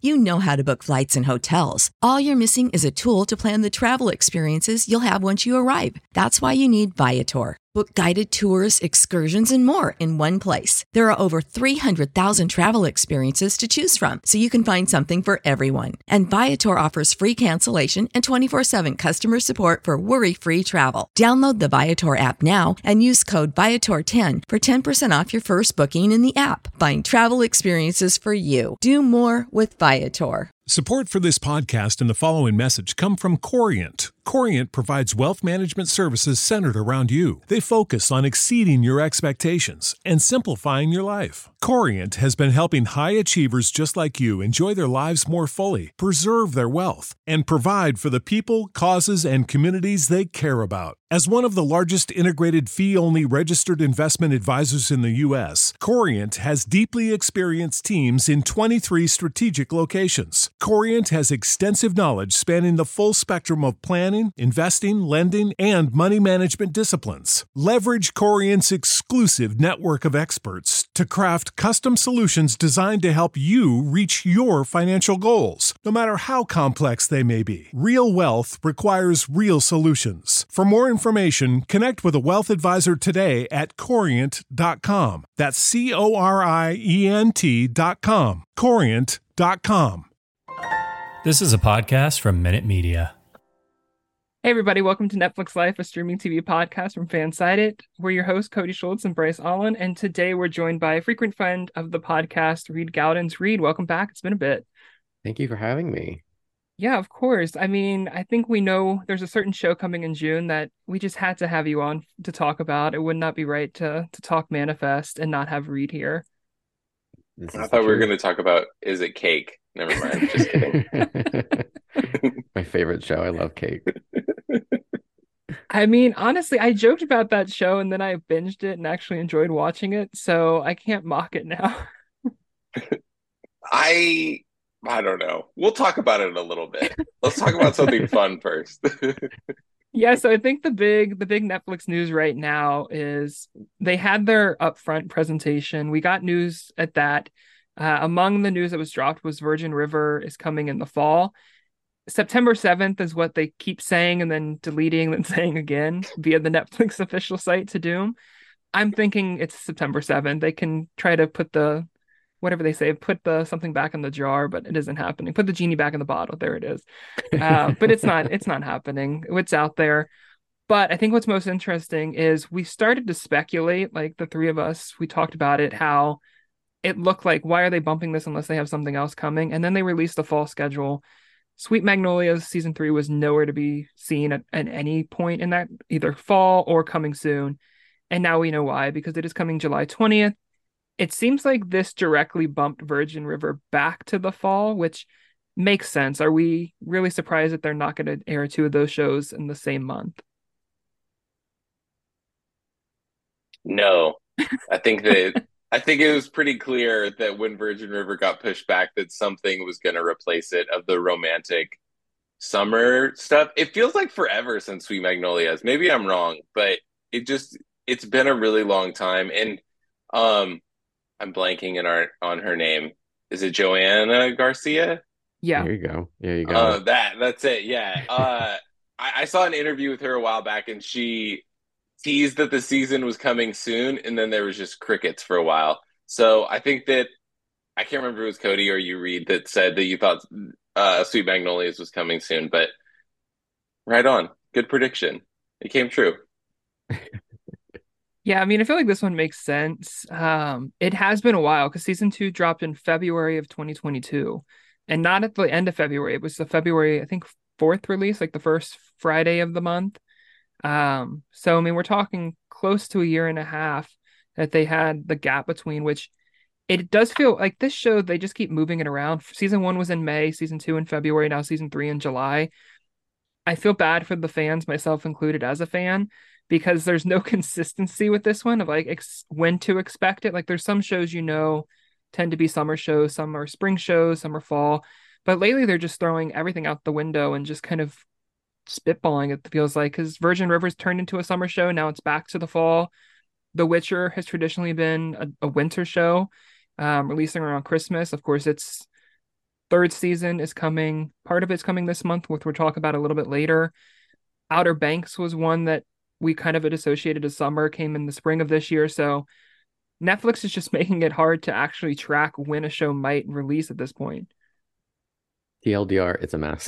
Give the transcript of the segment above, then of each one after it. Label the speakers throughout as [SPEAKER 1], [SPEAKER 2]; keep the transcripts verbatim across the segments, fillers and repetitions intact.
[SPEAKER 1] You know how to book flights and hotels. All you're missing is a tool to plan the travel experiences you'll have once you arrive. That's why you need Viator. Book guided tours, excursions, and more in one place. There are over three hundred thousand travel experiences to choose from, so you can find something for everyone. And Viator offers free cancellation and twenty-four seven customer support for worry-free travel. Download the Viator app now and use code Viator ten for ten percent off your first booking in the app. Find travel experiences for you. Do more with Viator.
[SPEAKER 2] Support for this podcast and the following message come from Corient. Corient provides wealth management services centered around you. They focus on exceeding your expectations and simplifying your life. Corient has been helping high achievers just like you enjoy their lives more fully, preserve their wealth, and provide for the people, causes, and communities they care about. As one of the largest integrated fee-only registered investment advisors in the U S, Corient has deeply experienced teams in twenty-three strategic locations. Corient has extensive knowledge spanning the full spectrum of planning, investing, lending, and money management disciplines. Leverage Corient's exclusive network of experts to craft custom solutions designed to help you reach your financial goals, no matter how complex they may be. Real wealth requires real solutions. For more information, connect with a wealth advisor today at corient dot com. That's C O R I E N T dot com. corient dot com.
[SPEAKER 3] This is a podcast from Minute Media.
[SPEAKER 4] Hey everybody, welcome to Netflix Life, a streaming T V podcast from Fansided. We're your hosts, Cody Schultz and Bryce Allen, and today we're joined by a frequent friend of the podcast, Reed Gowdens. Reed, welcome back. It's been a bit.
[SPEAKER 5] Thank you for having me.
[SPEAKER 4] Yeah, of course. I mean, I think we know there's a certain show coming in June that we just had to have you on to talk about. It would not be right to to talk Manifest and not have Reed here.
[SPEAKER 6] I thought we were going to talk about Is It Cake? Never mind. Just kidding.
[SPEAKER 5] My favorite show. I love Cake.
[SPEAKER 4] I mean, honestly, I joked about that show and then I binged it and actually enjoyed watching it, so I can't mock it now.
[SPEAKER 6] I I don't know. We'll talk about it in a little bit. Let's talk about something fun first.
[SPEAKER 4] Yeah, so I think the big the big Netflix news right now is they had their upfront presentation. We got news at that. Uh, among the news that was dropped was Virgin River is coming in the fall. September seventh is what they keep saying and then deleting and saying again via the Netflix official site to Doom. I'm thinking it's September seventh. They can try to put the, whatever they say, put the something back in the jar, but it isn't happening. Put the genie back in the bottle. There it is. Uh, but it's not, it's not happening. It's out there. But I think what's most interesting is we started to speculate, like the three of us, we talked about it, how it looked like, why are they bumping this unless they have something else coming? And then they released the fall schedule. Sweet Magnolias season three was nowhere to be seen at, at any point in that, either fall or coming soon. And now we know why, because it is coming July twentieth. It seems like this directly bumped Virgin River back to the fall, which makes sense. Are we really surprised that they're not going to air two of those shows in the same month?
[SPEAKER 6] No, I think that I think it was pretty clear that when Virgin River got pushed back, that something was going to replace it of the romantic summer stuff. It feels like forever since Sweet Magnolias. Maybe I'm wrong, but it just, it's been a really long time. And um, I'm blanking in our, on her name. Is it Joanna Garcia?
[SPEAKER 4] Yeah.
[SPEAKER 5] There you go. There you go.
[SPEAKER 6] Uh, that, that's it. Yeah. Uh, I, I saw an interview with her a while back and she teased that the season was coming soon, and then there was just crickets for a while. So I think that I can't remember if it was Cody or you, Reed, that said that you thought uh, Sweet Magnolias was coming soon, but right on. Good prediction. It came true.
[SPEAKER 4] Yeah, I mean, I feel like this one makes sense. Um, it has been a while because season two dropped in February of twenty twenty-two, and not at the end of February. It was the February, I think, fourth release, like the first Friday of the month. Um, so I mean, we're talking close to a year and a half that they had the gap between, which it does feel like this show, they just keep moving it around. Season one was in May, season two in February, now season three in July. I feel bad for the fans, myself included as a fan, because there's no consistency with this one of like ex- when to expect it. Like there's some shows, you know, tend to be summer shows, some are spring shows, some are fall, but lately they're just throwing everything out the window and just kind of spitballing, it feels like, because Virgin River's turned into a summer show. Now it's back to the fall. The Witcher has traditionally been a, a winter show, um, releasing around Christmas. Of course, it's third season is coming. Part of it's coming this month, which we'll talk about a little bit later. Outer Banks was one that we kind of had associated as summer, came in the spring of this year. So Netflix is just making it hard to actually track when a show might release at this point.
[SPEAKER 5] T L D R, it's a mess.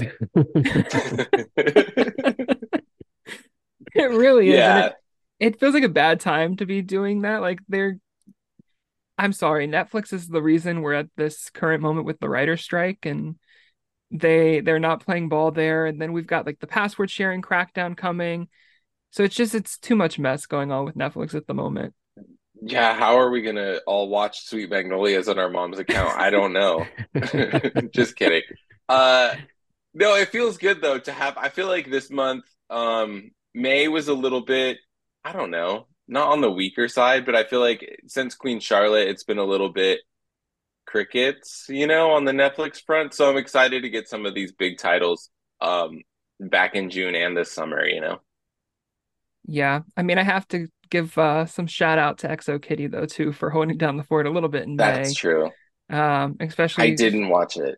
[SPEAKER 4] It really is. And
[SPEAKER 6] Yeah.
[SPEAKER 4] it, it feels like a bad time to be doing that. Like they're, I'm sorry, Netflix is the reason we're at this current moment with the writer's strike, and they they're not playing ball there. And then we've got like the password sharing crackdown coming. So it's just it's too much mess going on with Netflix at the moment.
[SPEAKER 6] Yeah, how are we gonna all watch Sweet Magnolias on our mom's account? I don't know. Just kidding. Uh no, it feels good though to have I feel like this month, um, May was a little bit, I don't know, not on the weaker side, but I feel like since Queen Charlotte, it's been a little bit crickets, you know, on the Netflix front. So I'm excited to get some of these big titles um back in June and this summer, you know.
[SPEAKER 4] Yeah, I mean, I have to give uh, some shout out to Exo Kitty though too for holding down the fort a little bit in
[SPEAKER 6] That's
[SPEAKER 4] May.
[SPEAKER 6] true.
[SPEAKER 4] Um,
[SPEAKER 6] I
[SPEAKER 4] especially
[SPEAKER 6] didn't watch it.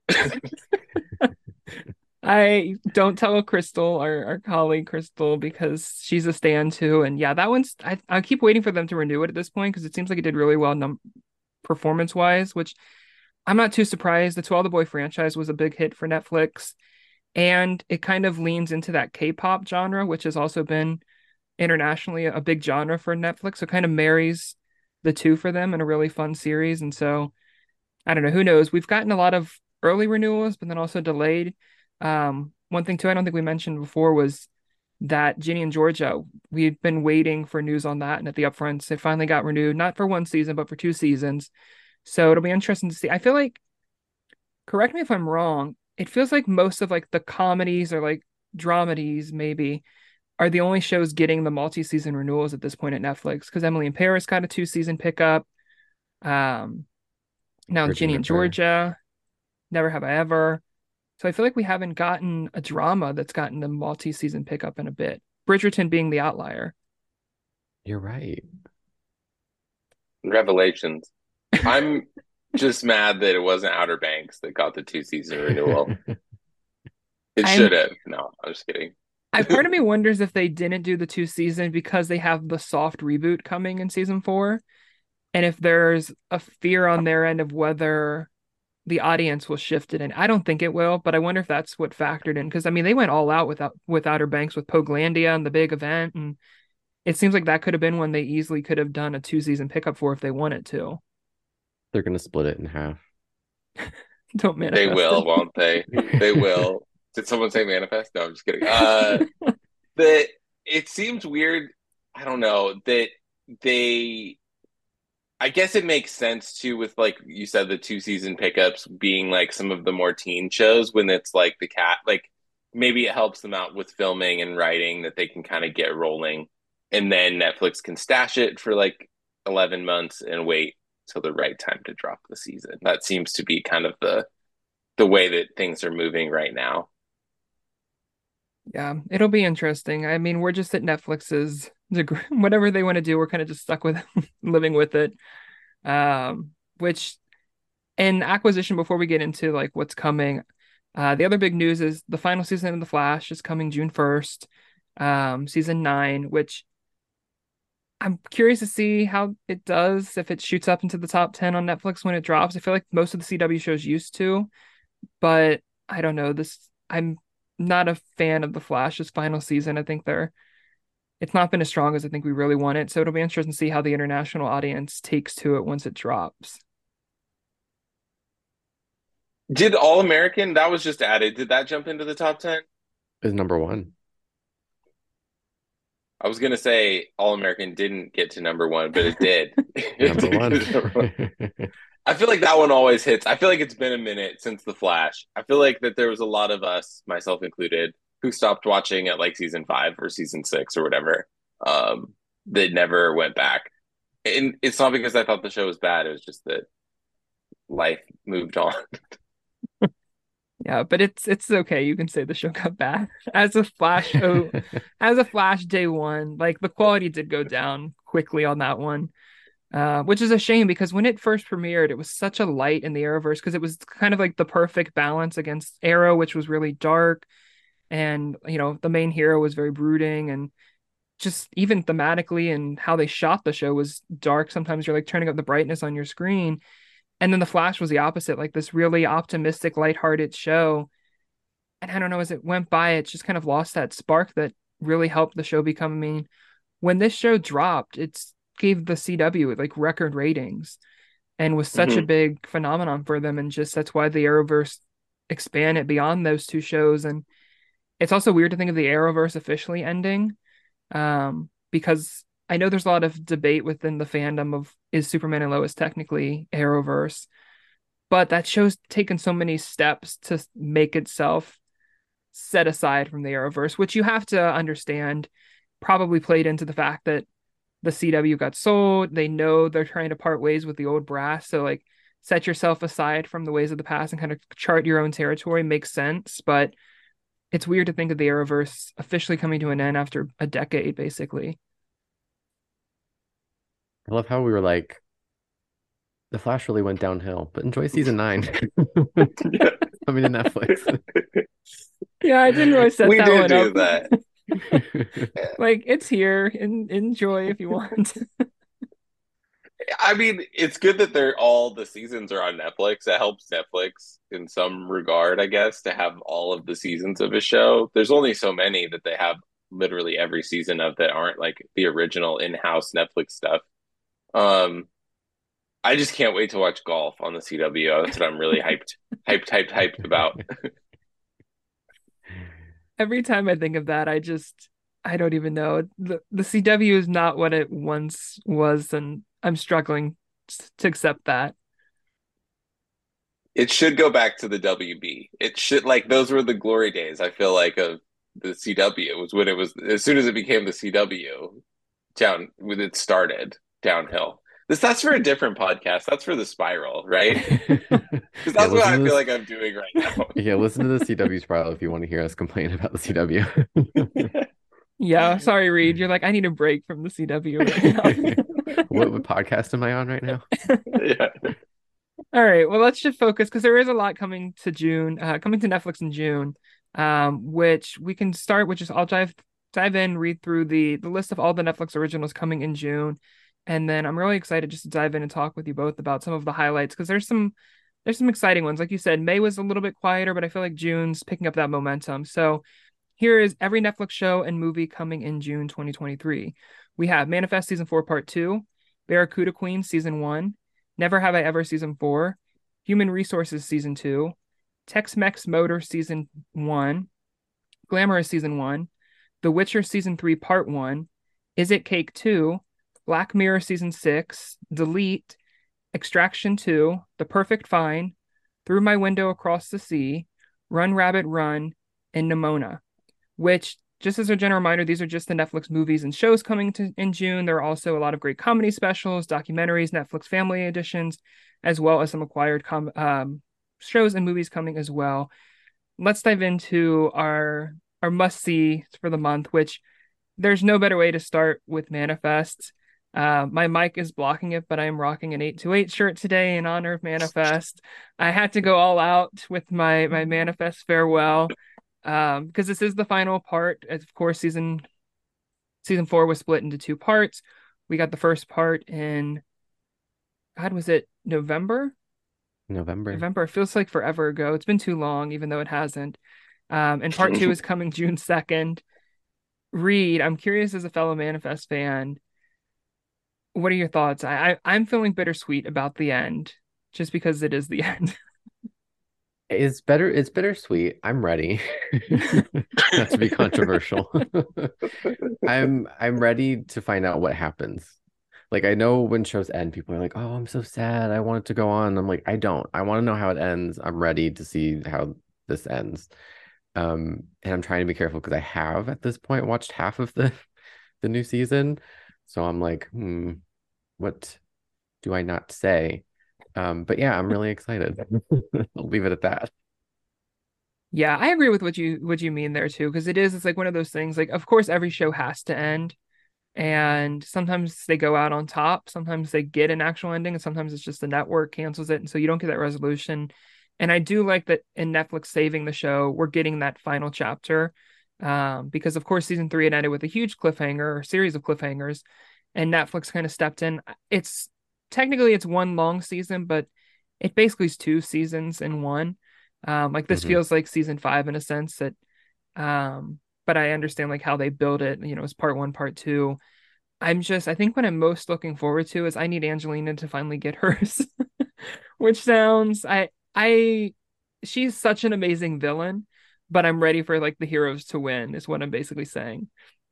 [SPEAKER 4] I don't tell Crystal, our, our colleague Crystal, because she's a stan too. And yeah, that one's I, I keep waiting for them to renew it at this point because it seems like it did really well num performance wise, which I'm not too surprised. The To All the Boy franchise was a big hit for Netflix, and it kind of leans into that K-pop genre, which has also been internationally a big genre for Netflix. So it kind of marries the two for them in a really fun series. And so I don't know, who knows? We've gotten a lot of early renewals, but then also delayed. Um, one thing too, I don't think we mentioned before was that Ginny and Georgia, we've been waiting for news on that. And at the upfronts, it finally got renewed, not for one season, but for two seasons. So it'll be interesting to see. I feel like, correct me if I'm wrong, it feels like most of like the comedies or like dramedies maybe are the only shows getting the multi-season renewals at this point at Netflix, because Emily in Paris got a two-season pickup. Um, now
[SPEAKER 5] Virgin
[SPEAKER 4] Ginny and
[SPEAKER 5] River.
[SPEAKER 4] Georgia, Never Have I Ever. So I feel like we haven't gotten a drama that's gotten the multi-season pickup in a bit. Bridgerton being the outlier.
[SPEAKER 5] You're right.
[SPEAKER 6] Revelations. I'm just mad that it wasn't Outer Banks that got the two season renewal. It
[SPEAKER 4] I'm-
[SPEAKER 6] should have. No, I'm just kidding.
[SPEAKER 4] I part of me wonders if they didn't do the two season because they have the soft reboot coming in season four, and if there's a fear on their end of whether the audience will shift it in. I don't think it will, but I wonder if that's what factored in, because I mean they went all out without with Outer Banks with Poglandia and the big event, and it seems like that could have been one they easily could have done a two season pickup for if they wanted to.
[SPEAKER 5] They're gonna split it in half.
[SPEAKER 4] Don't manifest
[SPEAKER 6] They will,
[SPEAKER 4] it.
[SPEAKER 6] won't they? They will. Did someone say manifest? No, I'm just kidding. Uh, the it seems weird. I don't know that they. I guess it makes sense too, with like you said, the two season pickups being like some of the more teen shows when it's like the cat, like maybe it helps them out with filming and writing that they can kind of get rolling, and then Netflix can stash it for like eleven months and wait till the right time to drop the season. That seems to be kind of the the way that things are moving right now.
[SPEAKER 4] Yeah, it'll be interesting. I mean, we're just at Netflix's deg- whatever they want to do, we're kind of just stuck with living with it. Um, which in acquisition, before we get into like what's coming, uh, the other big news is the final season of The Flash is coming June first, um, season nine, which I'm curious to see how it does if it shoots up into the top ten on Netflix when it drops. I feel like most of the C W shows used to, but I don't know. This I'm not a fan of the Flash's final season. I think they're it's not been as strong as I think we really want it. So it'll be interesting to see how the international audience takes to it once it drops.
[SPEAKER 6] Did All American, that was just added, did that jump into the top ten?
[SPEAKER 5] Is number one.
[SPEAKER 6] I was gonna say All American didn't get to number one, but it did. It
[SPEAKER 5] Number
[SPEAKER 6] did get to number one.
[SPEAKER 5] one.
[SPEAKER 6] I feel like that one always hits. I feel like it's been a minute since The Flash. I feel like that there was a lot of us, myself included, who stopped watching at like season five or season six or whatever, um, that never went back. And it's not because I thought the show was bad. It was just that life moved on.
[SPEAKER 4] Yeah, but it's it's okay. You can say the show got bad. As a Flash, oh, as a Flash day one, like the quality did go down quickly on that one. Uh, which is a shame because when it first premiered, it was such a light in the Arrowverse because it was kind of like the perfect balance against Arrow, which was really dark, and you know the main hero was very brooding, and just even thematically and how they shot the show was dark. Sometimes you're like turning up the brightness on your screen, and then the Flash was the opposite, like this really optimistic, lighthearted show. And I don't know, as it went by, it just kind of lost that spark that really helped the show become. I mean, when this show dropped, it's gave the C W like record ratings and was such a
[SPEAKER 6] Mhm.
[SPEAKER 4] big phenomenon for them. And just that's why the Arrowverse expanded beyond those two shows. And it's also weird to think of the Arrowverse officially ending, um, because I know there's a lot of debate within the fandom of is Superman and Lois technically Arrowverse, but that show's taken so many steps to make itself set aside from the Arrowverse, which you have to understand probably played into the fact that the C W got sold. They know they're trying to part ways with the old brass. So, like, set yourself aside from the ways of the past and kind of chart your own territory makes sense. But it's weird to think of the Arrowverse officially coming to an end after a decade, basically.
[SPEAKER 5] I love how we were like, the Flash really went downhill, but enjoy season nine. Coming to Netflix.
[SPEAKER 4] Yeah, I didn't really set
[SPEAKER 6] We
[SPEAKER 4] that
[SPEAKER 6] do
[SPEAKER 4] one
[SPEAKER 6] do
[SPEAKER 4] up.
[SPEAKER 6] that.
[SPEAKER 4] Like, it's here and enjoy if you want.
[SPEAKER 6] I mean, it's good that they're all the seasons are on Netflix. It helps Netflix in some regard, I guess, to have all of the seasons of a show. There's only so many that they have literally every season of that aren't like the original in-house Netflix stuff. Um, I just can't wait to watch golf on the C W. That's what I'm really hyped, hyped, hyped, hyped about.
[SPEAKER 4] Every time I think of that, I just I don't even know. The the C W is not what it once was, and I'm struggling to accept that.
[SPEAKER 6] It should go back to the W B. It should like those were the glory days. I feel like of the C W. It was when it was as soon as it became the C W down when it started downhill. This that's for a different podcast. That's for the Spiral, right? Because
[SPEAKER 5] Yeah,
[SPEAKER 6] that's what
[SPEAKER 5] listen
[SPEAKER 6] I
[SPEAKER 5] to
[SPEAKER 6] feel
[SPEAKER 5] this.
[SPEAKER 6] like I'm doing right now.
[SPEAKER 5] Yeah, listen to the C W Spiral if you want to hear us complain about the C W.
[SPEAKER 4] Yeah, sorry, Reed. You're like, I need a break from the C W right now.
[SPEAKER 5] What, what podcast am I on right now?
[SPEAKER 6] Yeah.
[SPEAKER 4] All right, well, let's just focus because there is a lot coming to June, uh, coming to Netflix in June, um, which we can start with. Just I'll dive dive in, read through the the list of all the Netflix originals coming in June, and then I'm really excited just to dive in and talk with you both about some of the highlights because there's some there's some exciting ones. Like you said, May was a little bit quieter, but I feel like June's picking up that momentum. So here is every Netflix show and movie coming in June twenty twenty-three. We have Manifest season four, part two, Barracuda Queen season one, Never Have I Ever season four, Human Resources season two, Tex-Mex Motor season one, Glamorous season one, The Witcher season three, part one, Is It Cake two, Black Mirror season six, Delete, Extraction two, The Perfect Fine, Through My Window Across the Sea, Run Rabbit Run, and Nimona, which, just as a general reminder, these are just the Netflix movies and shows coming to in June. There are also a lot of great comedy specials, documentaries, Netflix family editions, as well as some acquired com- um, shows and movies coming as well. Let's dive into our our must-see for the month, which there's no better way to start with Manifest. Uh, my mic is blocking it, but I am rocking an eight two eight shirt today in honor of Manifest. I had to go all out with my my Manifest farewell. Um, because this is the final part. Of course, season season four was split into two parts. We got the first part in, God, was it November?
[SPEAKER 5] November.
[SPEAKER 4] November. It feels like forever ago. It's been too long, even though it hasn't. Um, and part two is coming June second. Reed, I'm curious as a fellow Manifest fan, what are your thoughts? I, I I'm feeling bittersweet about the end, just because it is the end.
[SPEAKER 5] It's better. It's bittersweet. I'm ready. Not to be controversial. I'm I'm ready to find out what happens. Like I know when shows end, people are like, "Oh, I'm so sad. I want it to go on." I'm like, I don't. I want to know how it ends. I'm ready to see how this ends. Um, and I'm trying to be careful because I have at this point watched half of the the new season. So I'm like, hmm, what do I not say? Um, but yeah, I'm really excited. I'll leave it at that.
[SPEAKER 4] Yeah, I agree with what you what you mean there too, because it is it's like one of those things. Like, of course, every show has to end, And sometimes they go out on top, sometimes they get an actual ending, and sometimes it's just the network cancels it, and so you don't get that resolution. And I do like that in Netflix saving the show, we're getting that final chapter, um, because of course season three had ended with a huge cliffhanger or series of cliffhangers, and Netflix kind of stepped in. It's technically it's one long season, but it basically is two seasons in one. Um, like this
[SPEAKER 5] Mhm.
[SPEAKER 4] feels like season five in a sense that, um, but I understand like how they build it, you know, as part one, part two. I'm just, I think what I'm most looking forward to is I need Angelina to finally get hers, which sounds, I, I, she's such an amazing villain, but I'm ready for like the heroes to win, is what I'm basically saying.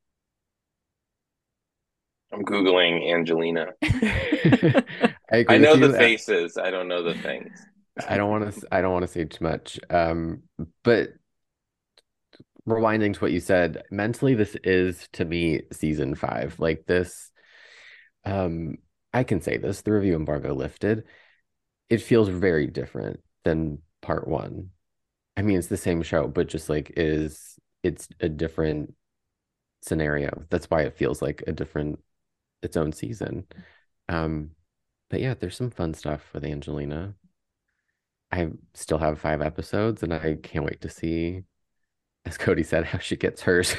[SPEAKER 6] I'm Googling Angelina.
[SPEAKER 5] I agree
[SPEAKER 6] I
[SPEAKER 5] with
[SPEAKER 6] know the
[SPEAKER 5] you.
[SPEAKER 6] faces. I don't know the things.
[SPEAKER 5] I don't want to I don't want to say too much. Um, but rewinding to what you said, mentally this is to me season five. Like this, um, I can say this, the review embargo lifted. It feels very different than part one. I mean, it's the same show, but just like is it's a different scenario. That's why it feels like a different its own season. Um, but yeah, there's some fun stuff with Angelina. I still have five episodes and I can't wait to see, as Cody said, how she gets hers.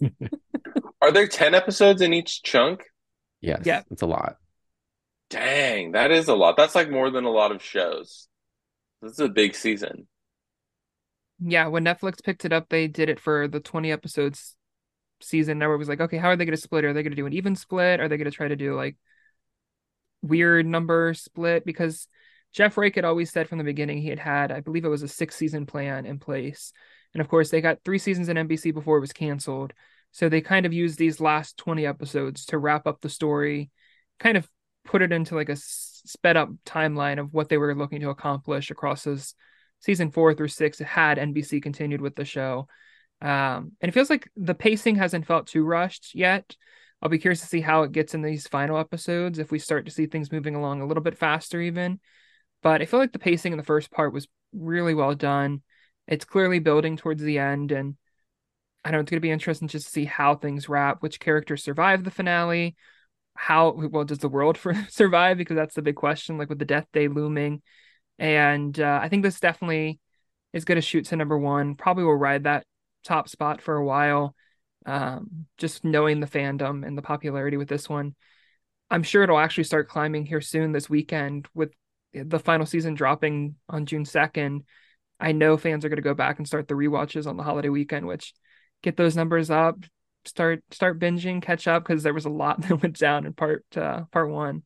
[SPEAKER 6] Are there ten episodes in each chunk?
[SPEAKER 5] Yes,
[SPEAKER 4] Yeah.
[SPEAKER 5] it's a lot.
[SPEAKER 6] Dang, that is a lot. That's like more than a lot of shows. This is a big season.
[SPEAKER 4] Yeah, when Netflix picked it up, they did it for the twenty episodes season. Now it was like, okay, how are they going to split? Are they going to do an even split? Are they going to try to do like weird number split? Because Jeff Rake had always said from the beginning he had had, I believe it was a six season plan in place. And of course, they got three seasons in N B C before it was canceled. So they kind of used these last twenty episodes to wrap up the story, kind of put it into like a sped up timeline of what they were looking to accomplish across those season four through six. It had N B C continued with the show. Um, and it feels like the pacing hasn't felt too rushed yet. I'll be curious to see how it gets in these final episodes, if we start to see things moving along a little bit faster even. But I feel like the pacing in the first part was really well done. It's clearly building towards the end, and I don't know, it's going to be interesting just to see how things wrap, which characters survive the finale, how well does the world for survive, because that's the big question, like with the death day looming. And uh, I think this definitely is going to shoot to number one. Probably will ride that top spot for a while. Um, just knowing the fandom and the popularity with this one, I'm sure it'll actually start climbing here soon this weekend with the final season dropping on June second. I know fans are going to go back and start the rewatches on the holiday weekend, which get those numbers up, start start binging, catch up, because there was a lot that went down in part uh, part one.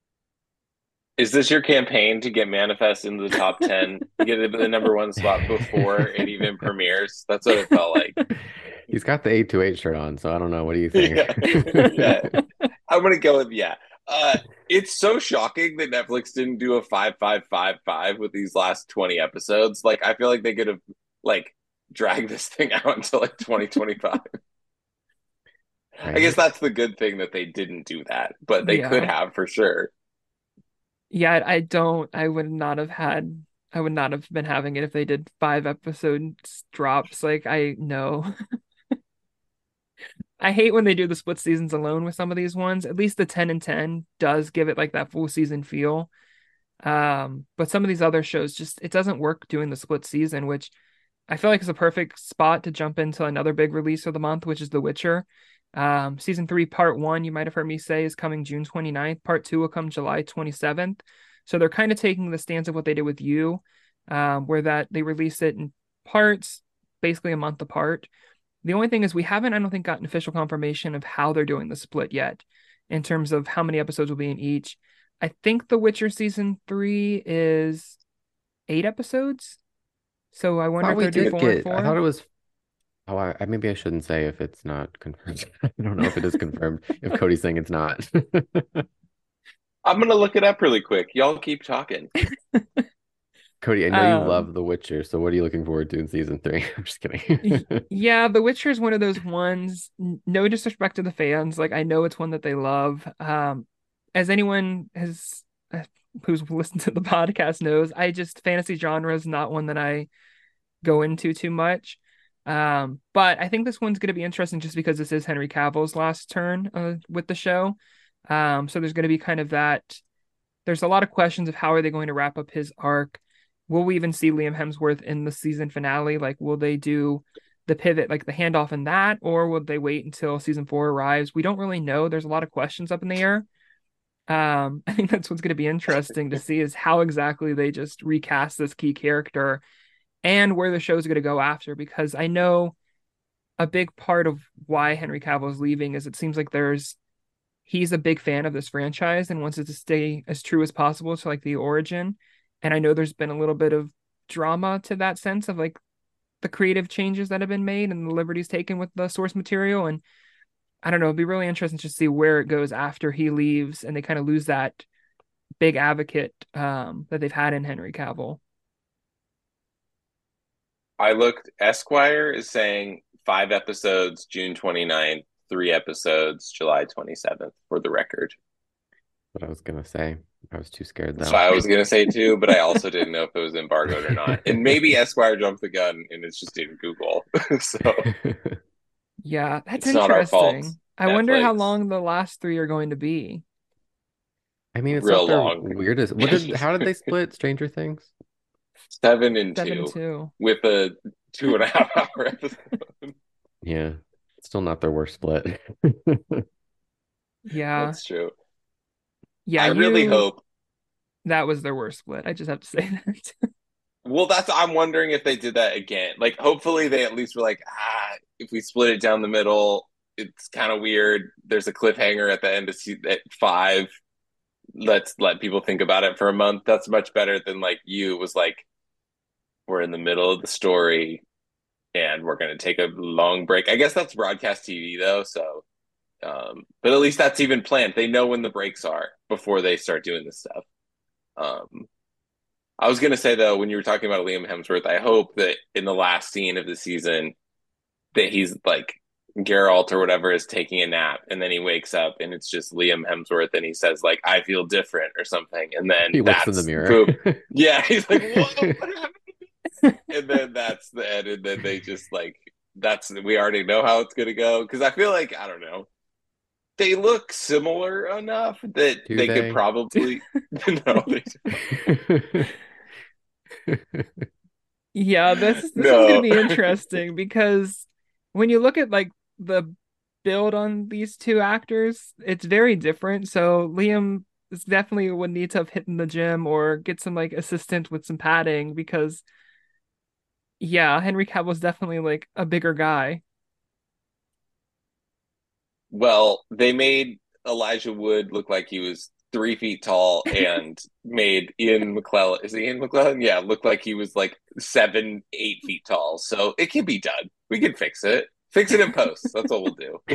[SPEAKER 6] Is this your campaign to get Manifest into the top ten, get it the number one spot before it even premieres? That's what it felt like.
[SPEAKER 5] He's got the eight two eight shirt on, so I don't know. What do you think?
[SPEAKER 6] Yeah. Yeah. I'm gonna go with yeah. Uh, it's so shocking that Netflix didn't do a five five five five with these last twenty episodes. Like, I feel like they could have like dragged this thing out until like twenty twenty-five.
[SPEAKER 5] Right?
[SPEAKER 6] I guess that's the good thing that they didn't do that, but they
[SPEAKER 4] Yeah.
[SPEAKER 6] could have for sure.
[SPEAKER 4] Yeah, I don't. I would not have had. I would not have been having it if they did five episodes drops. Like I know. I hate when they do the split seasons alone with some of these ones. At least the ten and ten does give it like that full season feel. Um, but some of these other shows just it doesn't work doing the split season, which I feel like is a perfect spot to jump into another big release of the month, which is The Witcher. Um, season three, part one, you might have heard me say, is coming June twenty-ninth. Part two will come July twenty-seventh. So they're kind of taking the stance of what they did with You, um, where that they release it in parts, basically a month apart. The only thing is we haven't, I don't think, gotten official confirmation of how they're doing the split yet, in terms of how many episodes will be in each. I think The Witcher season three is eight episodes. So I wonder
[SPEAKER 5] thought
[SPEAKER 4] if
[SPEAKER 5] we
[SPEAKER 4] they're doing
[SPEAKER 5] did
[SPEAKER 4] four
[SPEAKER 5] get.
[SPEAKER 4] and four.
[SPEAKER 5] I thought it was. Oh, I, I- maybe I shouldn't say if it's not confirmed. I don't know if it is confirmed. If Cody's saying it's not.
[SPEAKER 6] I'm gonna look it up really quick. Y'all keep talking.
[SPEAKER 5] Cody, I know you
[SPEAKER 4] Um,
[SPEAKER 5] love The Witcher, so what are you looking forward to in season three? I'm just kidding.
[SPEAKER 4] Yeah, The Witcher is one of those ones. n- No disrespect to the fans, like I know it's one that they love. Um, as anyone has uh, who's listened to the podcast knows, I just fantasy genre is not one that I go into too much. Um, but I think this one's going to be interesting just because this is Henry Cavill's last turn uh, with the show. Um, so there's going to be kind of that. There's a lot of questions of how are they going to wrap up his arc. Will we even see Liam Hemsworth in the season finale? Like, will they do the pivot, like the handoff in that, or will they wait until season four arrives? We don't really know. There's a lot of questions up in the air. Um, I think that's what's going to be interesting to see is how exactly they just recast this key character and where the show's going to go after. Because I know a big part of why Henry Cavill is leaving is it seems like there's he's a big fan of this franchise and wants it to stay as true as possible to like the origin. And I know there's been a little bit of drama to that sense of like the creative changes that have been made and the liberties taken with the source material. And I don't know, it'd be really interesting to see where it goes after he leaves and they kind of lose that big advocate um, that they've had in Henry Cavill.
[SPEAKER 6] I looked, Esquire is saying five episodes, June twenty-ninth, three episodes, July twenty-seventh, for the record.
[SPEAKER 5] What I was going to say. I was too scared, though.
[SPEAKER 6] That's what I was going to say, too, but I also didn't know if it was embargoed or not. And maybe Esquire jumped the gun and it's just in Google. So
[SPEAKER 4] yeah, that's
[SPEAKER 6] it's not our fault,
[SPEAKER 4] interesting. I wonder how long the last three are going to be.
[SPEAKER 5] I mean, it's
[SPEAKER 6] Real
[SPEAKER 5] not their
[SPEAKER 6] long.
[SPEAKER 5] weirdest. What did, how did they split Stranger Things?
[SPEAKER 6] Seven and
[SPEAKER 4] Seven
[SPEAKER 6] two,
[SPEAKER 4] and two.
[SPEAKER 6] with a two and a half hour episode.
[SPEAKER 5] Yeah, still not their worst split.
[SPEAKER 4] Yeah,
[SPEAKER 6] That's true.
[SPEAKER 4] yeah.
[SPEAKER 6] I really
[SPEAKER 4] you-
[SPEAKER 6] hope.
[SPEAKER 4] that was their worst split. I just have to say that.
[SPEAKER 6] Well, that's I'm wondering if they did that again. Like, hopefully they at least were like, ah, if we split it down the middle, it's kind of weird. There's a cliffhanger at the end of se- at five. Let's let people think about it for a month. That's much better than like you was like, we're in the middle of the story and we're going to take a long break. I guess that's broadcast T V though. So, um, but at least that's even planned. They know when the breaks are before they start doing this stuff. Um, I was going to say though, when you were talking about Liam Hemsworth, I hope that in the last scene of the season that he's like Geralt or whatever is taking a nap and then he wakes up and it's just Liam Hemsworth and he says like, I feel different or something. And then
[SPEAKER 5] He looks
[SPEAKER 6] that's
[SPEAKER 5] in the mirror.
[SPEAKER 6] boom. Yeah. He's like, whoa, what happened? And then that's the end. And then they just like, that's, we already know how it's going to go. Cause I feel like, I don't know, they look similar enough that
[SPEAKER 5] Do
[SPEAKER 6] they,
[SPEAKER 5] they?
[SPEAKER 6] could probably, no, they
[SPEAKER 4] Yeah, this this
[SPEAKER 6] No.
[SPEAKER 4] is gonna be interesting because when you look at like the build on these two actors, it's very different. So Liam is definitely would need to have hit in the gym or get some like assistant with some padding because yeah, Henry Cavill's definitely like a bigger guy.
[SPEAKER 6] Well, they made Elijah Wood look like he was three feet tall and made Ian McClellan, is it Ian McClellan? Yeah, look like he was like seven, eight feet tall. So it can be done. We can fix it. Fix it in post. That's what we'll do.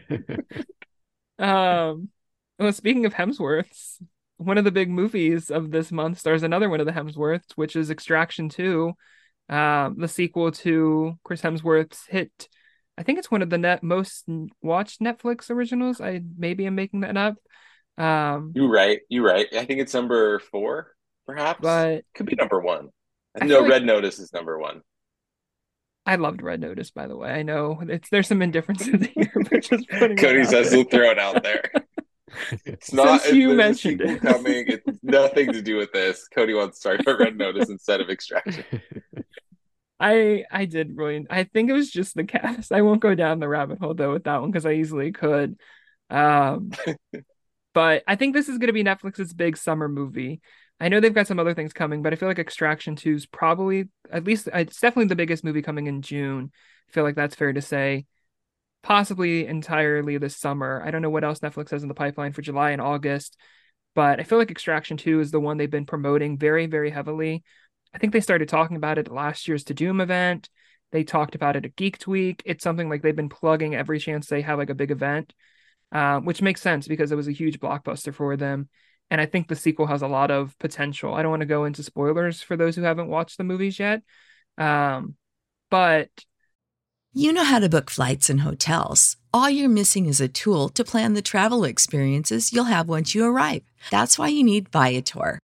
[SPEAKER 4] Um, well, speaking of Hemsworths, one of the big movies of this month stars another one of the Hemsworths, which is Extraction two, um, the sequel to Chris Hemsworth's hit. I think it's one of the net most watched Netflix originals. I maybe am making that up. Um,
[SPEAKER 6] You're right. You're right. I think it's number four, perhaps.
[SPEAKER 4] but
[SPEAKER 6] Could be number one.
[SPEAKER 4] I
[SPEAKER 6] No,
[SPEAKER 4] feel like-
[SPEAKER 6] Red Notice is number one.
[SPEAKER 4] I loved Red Notice, by the way. I know it's there's some indifferences here, but just putting it
[SPEAKER 6] Cody
[SPEAKER 4] out
[SPEAKER 6] says
[SPEAKER 4] there.
[SPEAKER 6] he'll throw it out there. It's not.
[SPEAKER 4] Since you
[SPEAKER 6] there's a
[SPEAKER 4] mentioned
[SPEAKER 6] sequel
[SPEAKER 4] it.
[SPEAKER 6] coming. It's nothing to do with this. Cody wants to start a Red Notice instead of Extraction.
[SPEAKER 4] I I did really I think it was just the cast. I won't go down the rabbit hole though with that one because I easily could. Um but I think this is gonna be Netflix's big summer movie. I know they've got some other things coming, but I feel like Extraction two is probably at least it's definitely the biggest movie coming in June. I feel like that's fair to say. Possibly entirely this summer. I don't know what else Netflix has in the pipeline for July and August, but I feel like Extraction two is the one they've been promoting very, very heavily. I think they started talking about it at last year's To Doom event. They talked about it at Geek Week. It's something like they've been plugging every chance they have like a big event, uh, which makes sense because it was a huge blockbuster for them. And I think the sequel has a lot of potential. I don't want to go into spoilers for those who haven't watched the movies yet. Um, but
[SPEAKER 1] You know how to book flights and hotels. All you're missing is a tool to plan the travel experiences you'll have once you arrive. That's why you need Viator.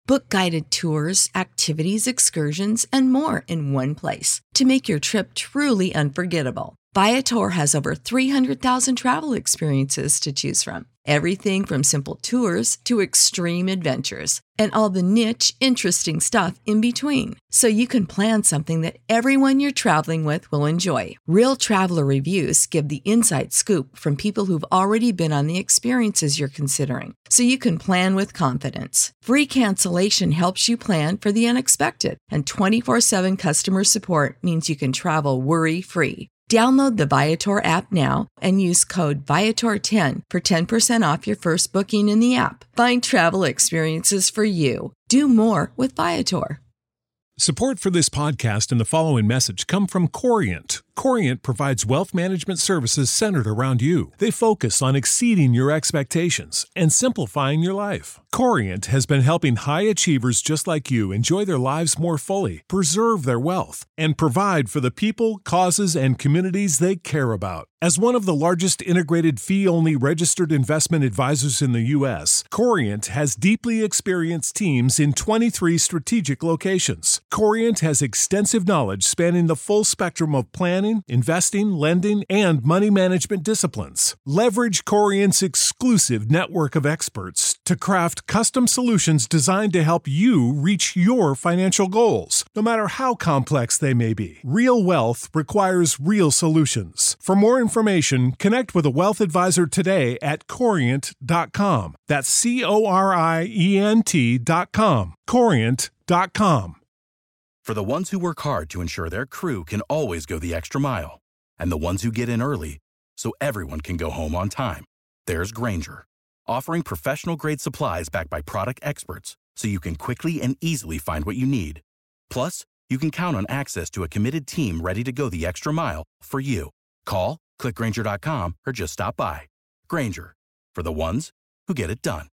[SPEAKER 1] Book guided tours, activities, excursions, and more in one place to make your trip truly unforgettable. Viator has over three hundred thousand travel experiences to choose from. Everything from simple tours to extreme adventures and all the niche, interesting stuff in between. So you can plan something that everyone you're traveling with will enjoy. Real traveler reviews give the inside scoop from people who've already been on the experiences you're considering. So you can plan with confidence. Free cancellation helps you plan for the unexpected. And twenty-four seven customer support means you can travel worry-free. Download the Viator app now and use code Viator ten for ten percent off your first booking in the app. Find travel experiences for you. Do more with Viator.
[SPEAKER 2] Support for this podcast and the following message come from Corient. Corient provides wealth management services centered around you. They focus on exceeding your expectations and simplifying your life. Corient has been helping high achievers just like you enjoy their lives more fully, preserve their wealth, and provide for the people, causes, and communities they care about. As one of the largest integrated fee-only registered investment advisors in the U S, Corient has deeply experienced teams in twenty-three strategic locations. Corient has extensive knowledge spanning the full spectrum of planning, investing, lending, and money management disciplines. Leverage Corient's exclusive network of experts to craft custom solutions designed to help you reach your financial goals, no matter how complex they may be. Real wealth requires real solutions. For more information, connect with a wealth advisor today at corient dot com. That's C O R I E N T dot com. corient dot com.
[SPEAKER 7] For the ones who work hard to ensure their crew can always go the extra mile, and the ones who get in early so everyone can go home on time, there's Grainger, offering professional-grade supplies backed by product experts so you can quickly and easily find what you need. Plus, you can count on access to a committed team ready to go the extra mile for you. Call, click Grainger dot com, or just stop by. Grainger, for the ones who get it done.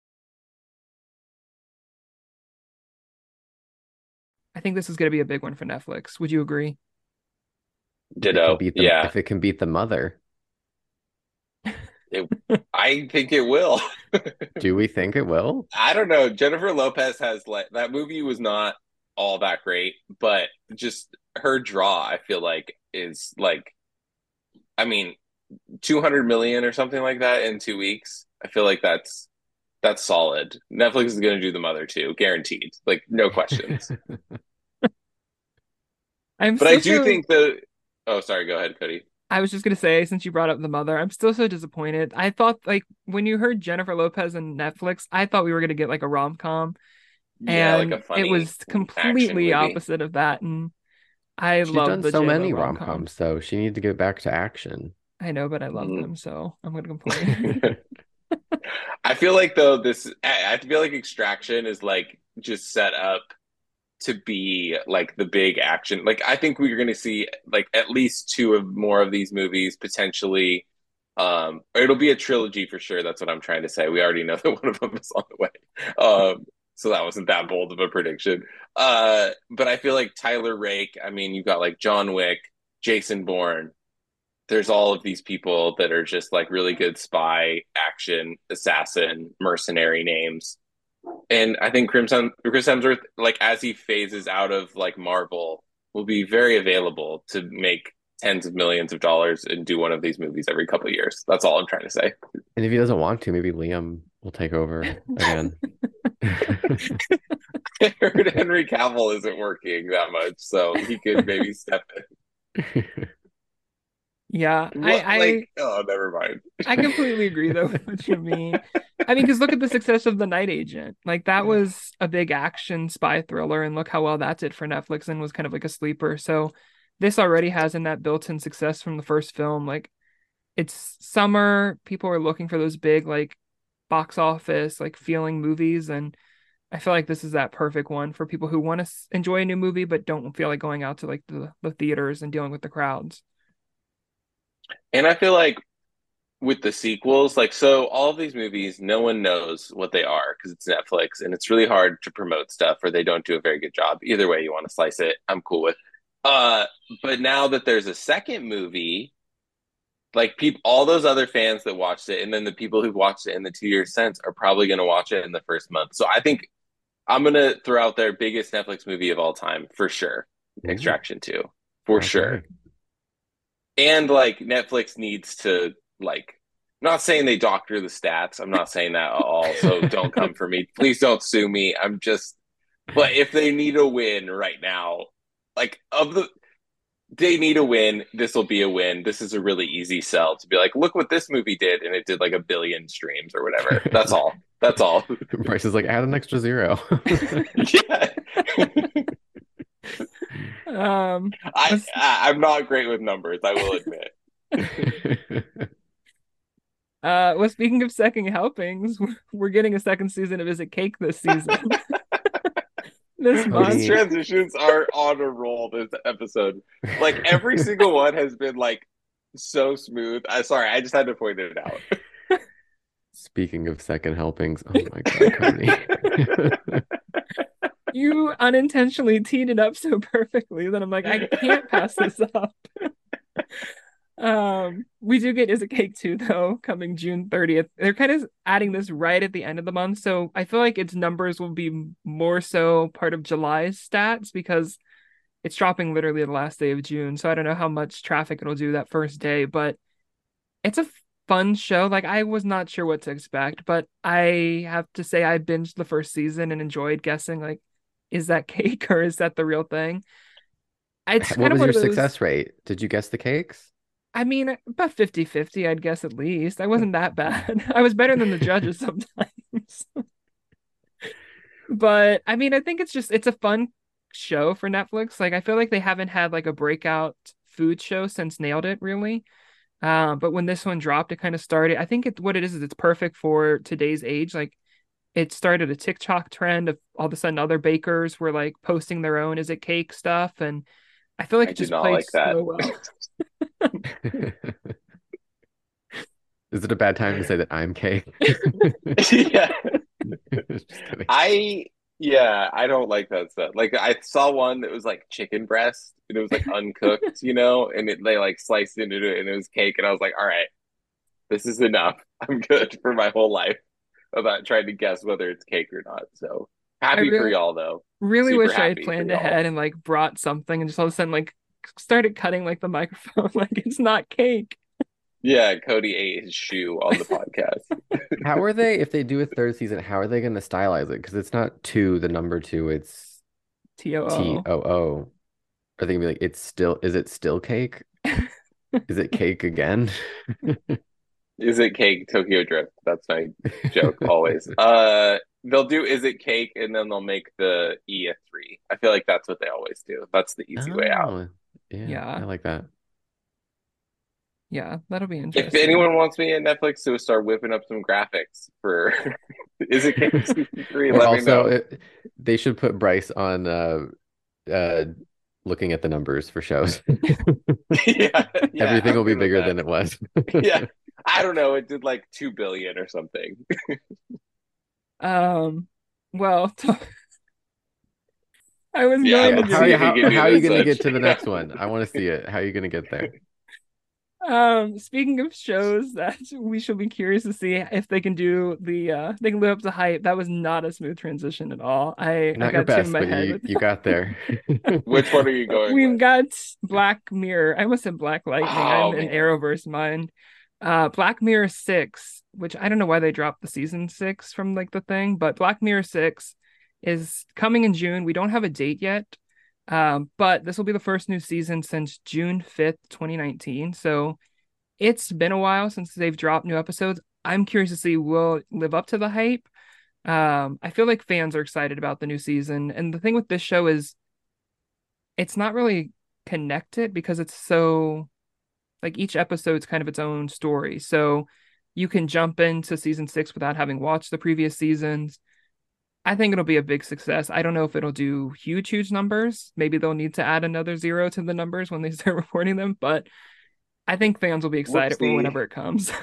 [SPEAKER 4] I think this is going to be a big one for Netflix. Would you agree?
[SPEAKER 6] Ditto.
[SPEAKER 5] Beat the,
[SPEAKER 6] Yeah.
[SPEAKER 5] If it can beat The Mother.
[SPEAKER 6] It, I think it will.
[SPEAKER 5] Do we think it will?
[SPEAKER 6] I don't know. Jennifer Lopez has like that movie was not all that great, but just her draw, I feel like, is like, I mean, two hundred million or something like that in two weeks. I feel like that's that's solid. Netflix is going to do The Mother too, guaranteed. Like, no questions.
[SPEAKER 4] I'm
[SPEAKER 6] But I
[SPEAKER 4] still
[SPEAKER 6] do
[SPEAKER 4] so-
[SPEAKER 6] think the. Oh, sorry. Go ahead, Cody.
[SPEAKER 4] I was just gonna say, since you brought up The Mother, I'm still so disappointed. I thought, like, when you heard Jennifer Lopez and Netflix, I thought we were gonna get like a rom-com,
[SPEAKER 6] Yeah,
[SPEAKER 4] and
[SPEAKER 6] like a funny
[SPEAKER 4] it was
[SPEAKER 6] action
[SPEAKER 4] completely
[SPEAKER 6] movie.
[SPEAKER 4] opposite of that. And I
[SPEAKER 5] She's
[SPEAKER 4] love
[SPEAKER 5] done
[SPEAKER 4] the
[SPEAKER 5] so
[SPEAKER 4] J-Lo
[SPEAKER 5] many
[SPEAKER 4] rom-coms.
[SPEAKER 5] rom-coms, though. She needs to get back to action.
[SPEAKER 4] I know, but I love
[SPEAKER 6] Mhm.
[SPEAKER 4] them, so I'm gonna complain.
[SPEAKER 6] I feel like though this, I I feel like Extraction is like just set up to be like the big action. Like I think we're going to see like at least two of more of these movies potentially. Um, or it'll be a trilogy for sure. That's what I'm trying to say. We already know that one of them is on the way. Um, so that wasn't that bold of a prediction. Uh, but I feel like Tyler Rake. I mean, you've got like John Wick, Jason Bourne. There's all of these people that are just like really good spy, action, assassin, mercenary names. And I think Chris Hemsworth, like as he phases out of like Marvel, will be very available to make tens of millions of dollars and do one of these movies every couple of years. That's all I'm trying to say.
[SPEAKER 5] And if he doesn't want to, maybe Liam will take over again.
[SPEAKER 6] I heard Henry Cavill isn't working that much, so he could maybe step in.
[SPEAKER 4] Yeah,
[SPEAKER 6] What,
[SPEAKER 4] I, I
[SPEAKER 6] like, oh, never mind.
[SPEAKER 4] I completely agree though with what you mean. I mean, because look at the success of The Night Agent. Like that was a big action spy thriller, and look how well that did for Netflix and was kind of like a sleeper. So this already has in that built-in success from the first film. Like it's summer, people are looking for those big like box office like feeling movies, and I feel like this is that perfect one for people who want to enjoy a new movie but don't feel like going out to like the, the theaters and dealing with the crowds.
[SPEAKER 6] And I feel like with the sequels, like, so all of these movies, no one knows what they are because it's Netflix and it's really hard to promote stuff or they don't do a very good job. Either way you want to slice it, I'm cool with. Uh, but now that there's a second movie, like people, all those other fans that watched it and then the people who watched it in the two years since are probably going to watch it in the first month. So I think I'm gonna throw out their biggest Netflix movie of all time for sure.
[SPEAKER 5] Ooh,
[SPEAKER 6] Extraction two, for sure.
[SPEAKER 5] okay.
[SPEAKER 6] And like Netflix needs to like, I'm not saying they doctor the stats. I'm not saying that at all. So don't come for me. Please don't sue me. I'm just, but if they need a win right now, like of the, they need a win. This will be a win. This is a really easy sell to be like, look what this movie did, and it did like a billion streams or whatever. That's all. That's all.
[SPEAKER 5] Bryce is like, add an extra zero.
[SPEAKER 6] Yeah.
[SPEAKER 4] Um,
[SPEAKER 6] I,
[SPEAKER 4] let's-
[SPEAKER 6] I I'm not great with numbers. I will admit.
[SPEAKER 4] uh, well, speaking of second helpings, we're, we're getting a second season of Is It Cake this season. This
[SPEAKER 5] Cody.
[SPEAKER 4] month.
[SPEAKER 6] These transitions are on a roll this episode. Like every single one has been like so smooth. I sorry, I just had to point it out.
[SPEAKER 5] Speaking of second helpings, oh my God, Cody.
[SPEAKER 4] You unintentionally teed it up so perfectly that I'm like, I can't pass this up. Um, we do get Is It Cake two though, coming June thirtieth. They're kind of adding this right at the end of the month, so I feel like its numbers will be more so part of July's stats because it's dropping literally the last day of June. So I don't know how much traffic it'll do that first day, but it's a fun show. Like I was not sure what to expect, but I have to say I binged the first season and enjoyed guessing like, is that cake or is that the real thing? It's kind
[SPEAKER 5] What
[SPEAKER 4] of
[SPEAKER 5] was
[SPEAKER 4] one
[SPEAKER 5] your
[SPEAKER 4] of those,
[SPEAKER 5] success rate? Did you guess the cakes?
[SPEAKER 4] I mean, about fifty fifty, I'd guess at least. I wasn't that bad. I was better than the judges sometimes. But I mean, I think it's just it's a fun show for Netflix. Like I feel like they haven't had like a breakout food show since Nailed It, really. Uh, but when this one dropped, it kind of started. I think it what it is is it's perfect for today's age. Like it started a TikTok trend of all of a sudden other bakers were like posting their own Is It Cake stuff, and I feel like
[SPEAKER 6] I
[SPEAKER 4] it
[SPEAKER 6] do
[SPEAKER 4] just
[SPEAKER 6] not
[SPEAKER 4] played
[SPEAKER 6] like that.
[SPEAKER 4] so well.
[SPEAKER 5] Is it a bad time to say that I'm cake?
[SPEAKER 6] Yeah.
[SPEAKER 5] Just kidding.
[SPEAKER 6] I yeah, I don't like that stuff. Like I saw one that was like chicken breast and it was like uncooked, you know, and it they like sliced into it and it was cake and I was like, all right, this is enough. I'm good for my whole life about trying to guess whether it's cake or not. So happy for
[SPEAKER 4] really-
[SPEAKER 6] y'all though.
[SPEAKER 4] Really
[SPEAKER 6] Super
[SPEAKER 4] wish I had
[SPEAKER 6] happy
[SPEAKER 4] planned
[SPEAKER 6] for y'all.
[SPEAKER 4] ahead and like brought something and just all of a sudden like started cutting like the microphone like it's not cake.
[SPEAKER 6] Yeah, Cody ate his shoe on the podcast.
[SPEAKER 5] How are they, if they do a third season, how are they going to stylize it? Because it's not two, the number two, it's
[SPEAKER 4] T O
[SPEAKER 5] T
[SPEAKER 4] O.
[SPEAKER 5] O O. Are they gonna be like, it's still, is it still cake? Is it cake again?
[SPEAKER 6] Is it cake Tokyo Drift? That's my joke always. Uh, they'll do is it cake and then they'll make the E a three. I feel like that's what they always do. That's the easy way out.
[SPEAKER 5] Oh, yeah,
[SPEAKER 4] Yeah.
[SPEAKER 5] I like that.
[SPEAKER 4] Yeah, that'll be
[SPEAKER 6] If
[SPEAKER 4] interesting.
[SPEAKER 6] anyone wants me at Netflix to start whipping up some graphics for is it cake season three,
[SPEAKER 5] Or
[SPEAKER 6] let me
[SPEAKER 5] also,
[SPEAKER 6] know.
[SPEAKER 5] it, they should put Bryce on uh, uh, looking at the numbers for shows.
[SPEAKER 6] Yeah, yeah,
[SPEAKER 5] Everything
[SPEAKER 6] I'm
[SPEAKER 5] will be
[SPEAKER 6] good with
[SPEAKER 5] bigger
[SPEAKER 6] that.
[SPEAKER 5] than it was.
[SPEAKER 6] Yeah, I don't know. It did like two billion or something.
[SPEAKER 4] Um, well, t- I was
[SPEAKER 6] Yeah,
[SPEAKER 4] going
[SPEAKER 5] Yeah,
[SPEAKER 4] to
[SPEAKER 6] let's
[SPEAKER 5] how
[SPEAKER 4] do
[SPEAKER 5] are
[SPEAKER 6] see
[SPEAKER 5] you,
[SPEAKER 6] if he
[SPEAKER 5] how,
[SPEAKER 6] can do
[SPEAKER 5] how are you
[SPEAKER 6] this,
[SPEAKER 5] going to
[SPEAKER 6] uh,
[SPEAKER 5] get to the next one? I want to see it. How are you going to get there?
[SPEAKER 4] Um, speaking of shows that we should be curious to see if they can do the uh they can live up to hype. That was not a smooth transition at all. I I
[SPEAKER 5] Not your
[SPEAKER 4] got two in
[SPEAKER 5] best,
[SPEAKER 4] my
[SPEAKER 5] but
[SPEAKER 4] head
[SPEAKER 5] you
[SPEAKER 4] with
[SPEAKER 5] you got there.
[SPEAKER 6] Which one are you going
[SPEAKER 4] We've
[SPEAKER 6] with?
[SPEAKER 4] got Black Mirror. I almost said Black Lightning.
[SPEAKER 6] Oh,
[SPEAKER 4] I'm an
[SPEAKER 6] man.
[SPEAKER 4] Arrowverse mind. Uh, Black Mirror six, which I don't know why they dropped the season six from like the thing, but Black Mirror six is coming in June. We don't have a date yet. Um, but this will be the first new season since June fifth, twenty nineteen. So it's been a while since they've dropped new episodes. I'm curious to see will it live up to the hype. Um, I feel like fans are excited about the new season. And the thing with this show is it's not really connected because it's so like each episode's kind of its own story. So you can jump into season six without having watched the previous seasons. I think it'll be a big success. I don't know if it'll do huge, huge numbers. Maybe they'll need to add another zero to the numbers when they start reporting them, but I think fans will be excited for
[SPEAKER 6] Whoopsie.
[SPEAKER 4] whenever it comes.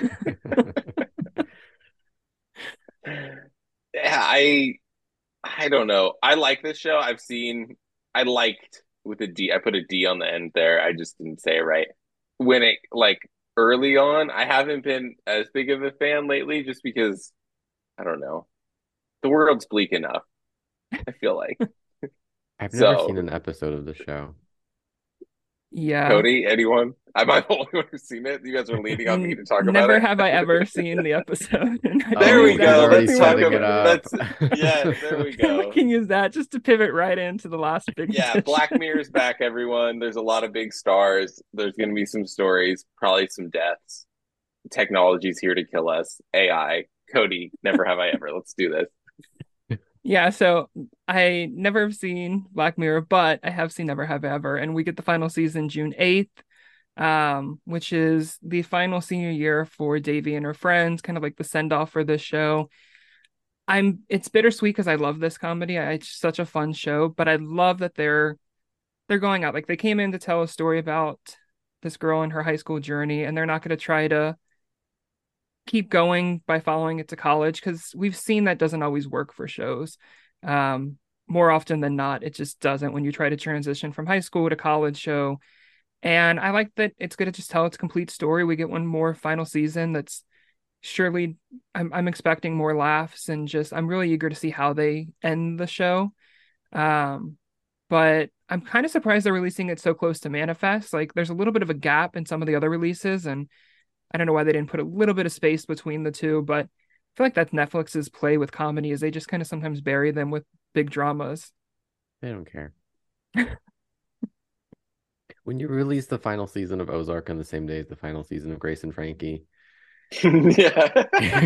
[SPEAKER 6] Yeah, I I don't know. I like this show. I've seen I liked with a D. I put a D on the end there. I just didn't say it right. When it like early on, I haven't been as big of a fan lately just because I don't know. The world's bleak enough. I feel like.
[SPEAKER 5] I've never
[SPEAKER 6] So,
[SPEAKER 5] seen an episode of the show.
[SPEAKER 4] Yeah.
[SPEAKER 6] Cody, anyone? Am I the only one who's seen it? You guys are leaning on me
[SPEAKER 4] N-
[SPEAKER 6] to talk about
[SPEAKER 4] never
[SPEAKER 6] it.
[SPEAKER 4] have I ever seen the episode. And I can
[SPEAKER 6] There
[SPEAKER 5] Oh,
[SPEAKER 6] we
[SPEAKER 4] use
[SPEAKER 5] he's
[SPEAKER 4] that.
[SPEAKER 6] go.
[SPEAKER 5] already
[SPEAKER 6] Let's
[SPEAKER 4] We want
[SPEAKER 6] talk
[SPEAKER 5] setting
[SPEAKER 4] to
[SPEAKER 5] it
[SPEAKER 6] about.
[SPEAKER 5] up.
[SPEAKER 6] Let's. Yeah, there we
[SPEAKER 4] we
[SPEAKER 6] go.
[SPEAKER 4] can use that just to pivot right into the last big
[SPEAKER 6] Yeah,
[SPEAKER 4] dish.
[SPEAKER 6] Black Mirror's back, everyone. There's a lot of big stars. There's going to be some stories, probably some deaths. Technology's here to kill us. A I. Cody, never have I ever. Let's do this.
[SPEAKER 4] Yeah, so I never have seen Black Mirror, but I have seen Never Have I Ever, and we get the final season June eighth, um, which is the final senior year for Davy and her friends, kind of like the send off for this show. I'm it's bittersweet because I love this comedy. I, it's such a fun show, but I love that they're they're going out. Like they came in to tell a story about this girl and her high school journey, and they're not going to try to keep going by following it to college because we've seen that doesn't always work for shows. Um, more often than not, it just doesn't when you try to transition from high school to college show. And I like that it's going to just tell its complete story. We get one more final season that's surely I'm I'm expecting more laughs and just I'm really eager to see how they end the show. Um, but I'm kind of surprised they're releasing it so close to Manifest. Like there's a little bit of a gap in some of the other releases, and I don't know why they didn't put a little bit of space between the two, but I feel like that's Netflix's play with comedy is they just kind of sometimes bury them with big dramas.
[SPEAKER 5] They don't care. When you release the final season of Ozark on the same day as the final season of Grace and Frankie,
[SPEAKER 6] Yeah.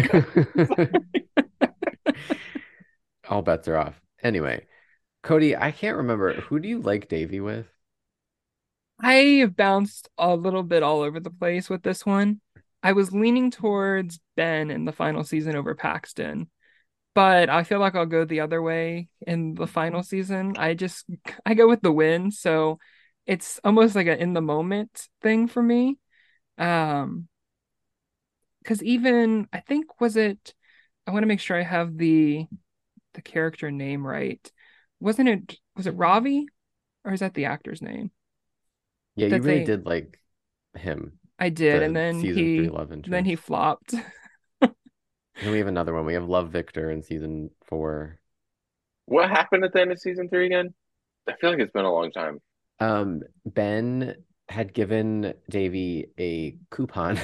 [SPEAKER 5] all bets are off. Anyway, Cody, I can't remember. Who do you like Davy with?
[SPEAKER 4] I have bounced a little bit all over the place with this one. I was leaning towards Ben in the final season over Paxton, but I feel like I'll go the other way in the final season. I just I go with the win, so it's almost like an in the moment thing for me. Um, because even I think was it I want to make sure I have the the character name right. Wasn't it was it Ravi or is that the actor's name?
[SPEAKER 5] Yeah, you
[SPEAKER 4] That
[SPEAKER 5] really
[SPEAKER 4] they
[SPEAKER 5] did like him,
[SPEAKER 4] I did, and
[SPEAKER 5] the
[SPEAKER 4] then
[SPEAKER 5] season three
[SPEAKER 4] he
[SPEAKER 5] love interest.
[SPEAKER 4] then he flopped.
[SPEAKER 5] And we have another one. We have Love Victor in season four.
[SPEAKER 6] What happened at the end of season three again? I feel like it's been a long time.
[SPEAKER 5] Um, Ben had given Davy a coupon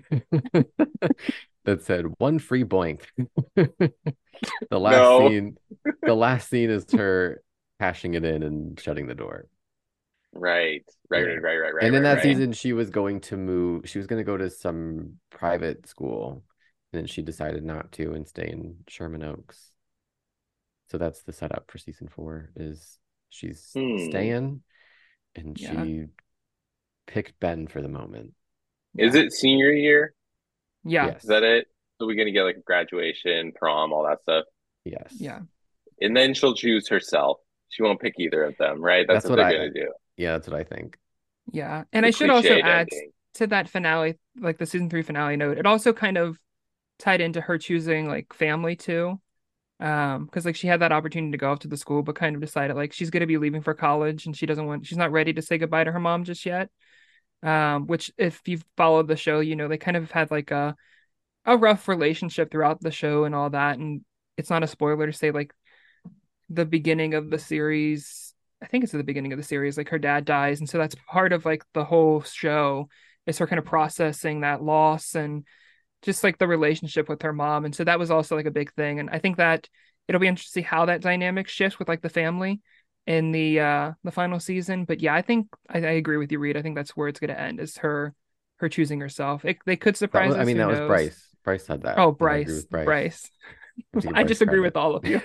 [SPEAKER 5] that said one free boink. The last
[SPEAKER 6] No.
[SPEAKER 5] scene, the last scene is her cashing it in and shutting the door.
[SPEAKER 6] Right. Right,
[SPEAKER 5] Yeah.
[SPEAKER 6] right, right, right, right.
[SPEAKER 5] And in
[SPEAKER 6] right,
[SPEAKER 5] that
[SPEAKER 6] right.
[SPEAKER 5] season, she was going to move. She was going to go to some private school, and then she decided not to and stay in Sherman Oaks. So that's the setup for season four. Is she's
[SPEAKER 6] Hmm.
[SPEAKER 5] staying, and
[SPEAKER 4] Yeah.
[SPEAKER 5] she picked Ben for the moment.
[SPEAKER 6] Is it senior year?
[SPEAKER 4] Yeah.
[SPEAKER 5] Yes.
[SPEAKER 6] Is that it? So we're gonna get like graduation, prom, all that stuff.
[SPEAKER 5] Yes.
[SPEAKER 4] Yeah.
[SPEAKER 6] And then she'll choose herself. She won't pick either of them, right? That's,
[SPEAKER 5] That's
[SPEAKER 6] what,
[SPEAKER 5] what
[SPEAKER 6] they're
[SPEAKER 5] I-
[SPEAKER 6] gonna do.
[SPEAKER 5] Yeah, that's what I think.
[SPEAKER 4] Yeah. And
[SPEAKER 6] The
[SPEAKER 4] I should also
[SPEAKER 6] cliched
[SPEAKER 4] add
[SPEAKER 6] ending.
[SPEAKER 4] to that finale, like the season three finale note, it also kind of tied into her choosing like family too. Um, because like she had that opportunity to go off to the school, but kind of decided like she's gonna be leaving for college and she doesn't want she's not ready to say goodbye to her mom just yet. Um, which if you've followed the show, you know, they kind of had like a a rough relationship throughout the show and all that. And it's not a spoiler to say like the beginning of the series, I think it's at the beginning of the series, like her dad dies. And so that's part of like the whole show is her kind of processing that loss and just like the relationship with her mom. And so that was also like a big thing. And I think that it'll be interesting to see how that dynamic shifts with like the family in the uh the final season. But yeah, I think I, I agree with you, Reed. I think that's where it's gonna end is her her choosing herself. It, they could
[SPEAKER 5] That
[SPEAKER 4] surprise
[SPEAKER 5] was,
[SPEAKER 4] us.
[SPEAKER 5] I mean,
[SPEAKER 4] who
[SPEAKER 5] that was
[SPEAKER 4] knows?
[SPEAKER 5] Bryce. Bryce said that.
[SPEAKER 4] Oh,
[SPEAKER 5] and I agree
[SPEAKER 4] Bryce.
[SPEAKER 5] with Bryce.
[SPEAKER 4] Bryce.
[SPEAKER 5] have to give
[SPEAKER 4] I
[SPEAKER 5] Bryce
[SPEAKER 4] disagree with
[SPEAKER 5] credit.
[SPEAKER 4] all of you.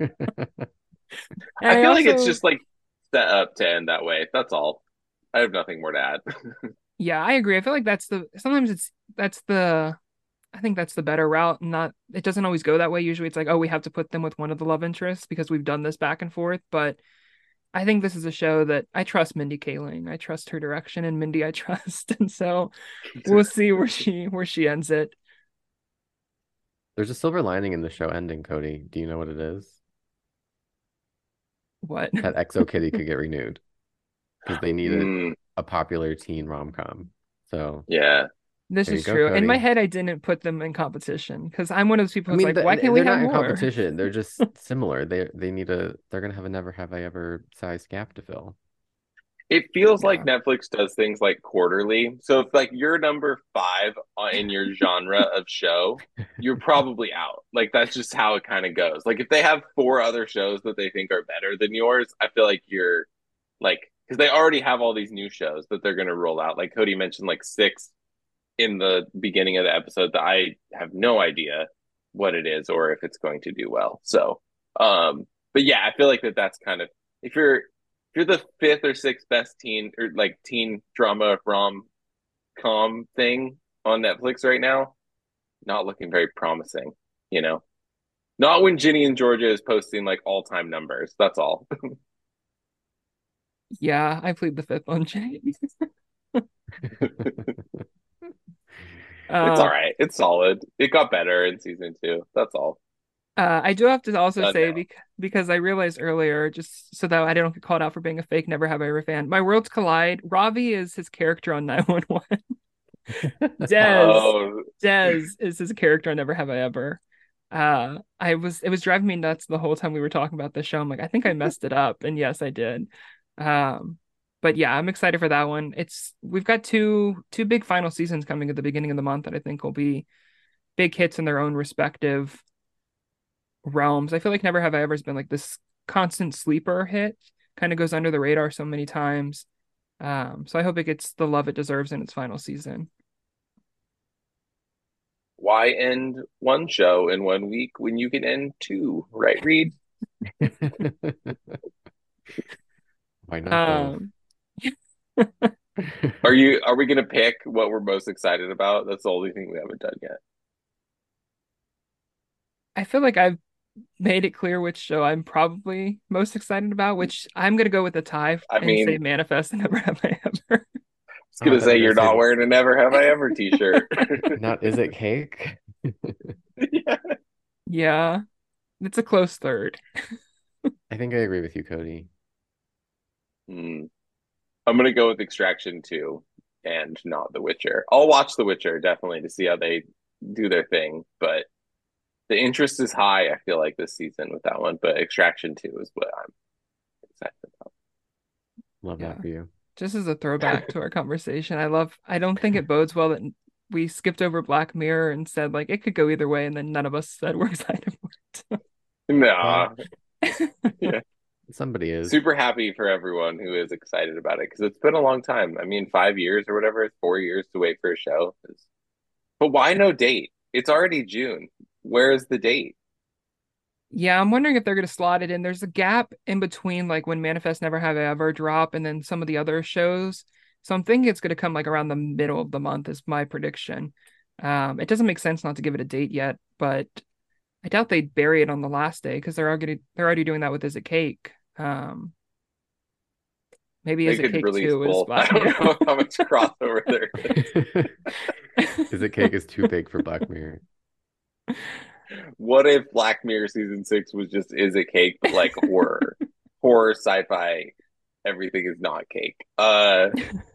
[SPEAKER 4] And
[SPEAKER 6] I feel like it's
[SPEAKER 4] also-
[SPEAKER 6] just like set up to end that way. That's all. I have nothing more to add.
[SPEAKER 4] yeah, I agree. I feel like that's the sometimes it's that's the I think that's the better route. Not it doesn't always go that way. Usually it's like, oh, we have to put them with one of the love interests because we've done this back and forth. But I think this is a show that I trust Mindy Kaling. I trust her direction and Mindy I trust. And so we'll see where she where she ends it.
[SPEAKER 5] There's a silver lining in the show ending, Cody. Do you know what it is?
[SPEAKER 4] What?
[SPEAKER 5] That Exo Kitty could get renewed because they needed
[SPEAKER 6] Mm,
[SPEAKER 5] a popular teen rom-com. So
[SPEAKER 6] yeah.
[SPEAKER 4] This
[SPEAKER 5] There you
[SPEAKER 4] is
[SPEAKER 5] go,
[SPEAKER 4] true. In my
[SPEAKER 5] Cody.
[SPEAKER 4] head, I didn't put them in competition because I'm one of those people
[SPEAKER 5] I
[SPEAKER 4] who's
[SPEAKER 5] mean,
[SPEAKER 4] like,
[SPEAKER 5] th
[SPEAKER 4] why can't we
[SPEAKER 5] they're
[SPEAKER 4] have
[SPEAKER 5] not in
[SPEAKER 4] more?
[SPEAKER 5] competition. They're just similar. They they need a they're gonna have a never have I ever size gap to fill.
[SPEAKER 6] It feels like
[SPEAKER 4] Yeah.
[SPEAKER 6] Netflix does things like quarterly. So if like you're number five on- in your genre of show, you're probably out. Like that's just how it kind of goes. Like if they have four other shows that they think are better than yours, I feel like you're like because they already have all these new shows that they're going to roll out. Like Cody mentioned, like six in the beginning of the episode that I have no idea what it is or if it's going to do well. So, um, but yeah, I feel like that that's kind of if you're if you're the fifth or sixth best teen or like teen drama rom com thing on Netflix right now, not looking very promising. You know, not when Ginny and Georgia is posting like all time numbers. That's all.
[SPEAKER 4] Yeah, I plead the fifth on James.
[SPEAKER 6] It's all
[SPEAKER 4] Um,
[SPEAKER 6] right. It's solid. It got better in season two. That's all.
[SPEAKER 4] uh, I do have to also
[SPEAKER 6] Done
[SPEAKER 4] say
[SPEAKER 6] now.
[SPEAKER 4] bec because I realized earlier, just so that I don't get called out for being a fake Never Have I Ever fan, My Worlds Collide. Ravi is his character on nine one one. Dez,
[SPEAKER 6] Oh,
[SPEAKER 4] Dez is his character on Never Have I Ever. Uh, I was it was driving me nuts the whole time we were talking about the show. I'm like, I think I messed it up, and yes, I did. Um, but yeah, I'm excited for that one. It's we've got two two big final seasons coming at the beginning of the month that I think will be big hits in their own respective realms. I feel like Never Have I Ever has been like this constant sleeper hit, kind of goes under the radar so many times. Um, so I hope it gets the love it deserves in its final season.
[SPEAKER 6] why end one show in one week when you can end two, right, Reed?
[SPEAKER 5] Why not both?
[SPEAKER 4] Um,
[SPEAKER 6] Are you are we gonna pick what we're most excited about? That's the only thing we haven't done yet.
[SPEAKER 4] I feel like I've made it clear which show I'm probably most excited about, which I'm gonna go with a tie
[SPEAKER 6] I
[SPEAKER 4] and say
[SPEAKER 6] mean,
[SPEAKER 4] Manifest and Never Have I Ever.
[SPEAKER 6] I was
[SPEAKER 5] Oh, I
[SPEAKER 6] gonna
[SPEAKER 5] thought you
[SPEAKER 6] say
[SPEAKER 5] were
[SPEAKER 6] you're
[SPEAKER 5] gonna
[SPEAKER 6] not
[SPEAKER 5] say
[SPEAKER 6] wearing a Never Have I Ever t-shirt.
[SPEAKER 5] not Is It Cake?
[SPEAKER 6] Yeah.
[SPEAKER 4] Yeah, it's a close third.
[SPEAKER 5] I think I agree with you, Cody.
[SPEAKER 6] Hmm. I'm gonna go with Extraction two and not The Witcher. I'll watch The Witcher definitely to see how they do their thing, but the interest is high, I feel like, this season with that one. But Extraction two is what I'm excited about.
[SPEAKER 5] Love
[SPEAKER 4] Yeah,
[SPEAKER 5] that for you.
[SPEAKER 4] just as a throwback to our conversation, I love. I don't think it bodes well that we skipped over Black Mirror and said like it could go either way, and then none of us said we're excited for
[SPEAKER 6] Nah.
[SPEAKER 4] it.
[SPEAKER 6] Yeah.
[SPEAKER 5] Somebody is.
[SPEAKER 6] Super happy for everyone who is excited about it because it's been a long time. I mean, five years or whatever, it's four years to wait for a show. But why no date? It's already June. Where is the date?
[SPEAKER 4] Yeah, I'm wondering if they're going to slot it in. There's a gap in between, like when Manifest Never Have I Ever drop and then some of the other shows. So I'm thinking it's going to come like around the middle of the month, is my prediction. Um, it doesn't make sense not to give it a date yet, but I doubt they'd bury it on the last day because they're already they're already doing that with Is It Cake. Um, maybe
[SPEAKER 6] They
[SPEAKER 4] Is It
[SPEAKER 6] could
[SPEAKER 4] Cake
[SPEAKER 6] release
[SPEAKER 4] two is
[SPEAKER 6] both. I
[SPEAKER 4] Black
[SPEAKER 6] don't
[SPEAKER 4] Mirror.
[SPEAKER 6] know how much crossover there is.
[SPEAKER 5] Is It Cake is too big for Black Mirror.
[SPEAKER 6] What if Black Mirror season six was just Is It Cake, but like horror, horror, sci-fi, everything is not cake. Uh,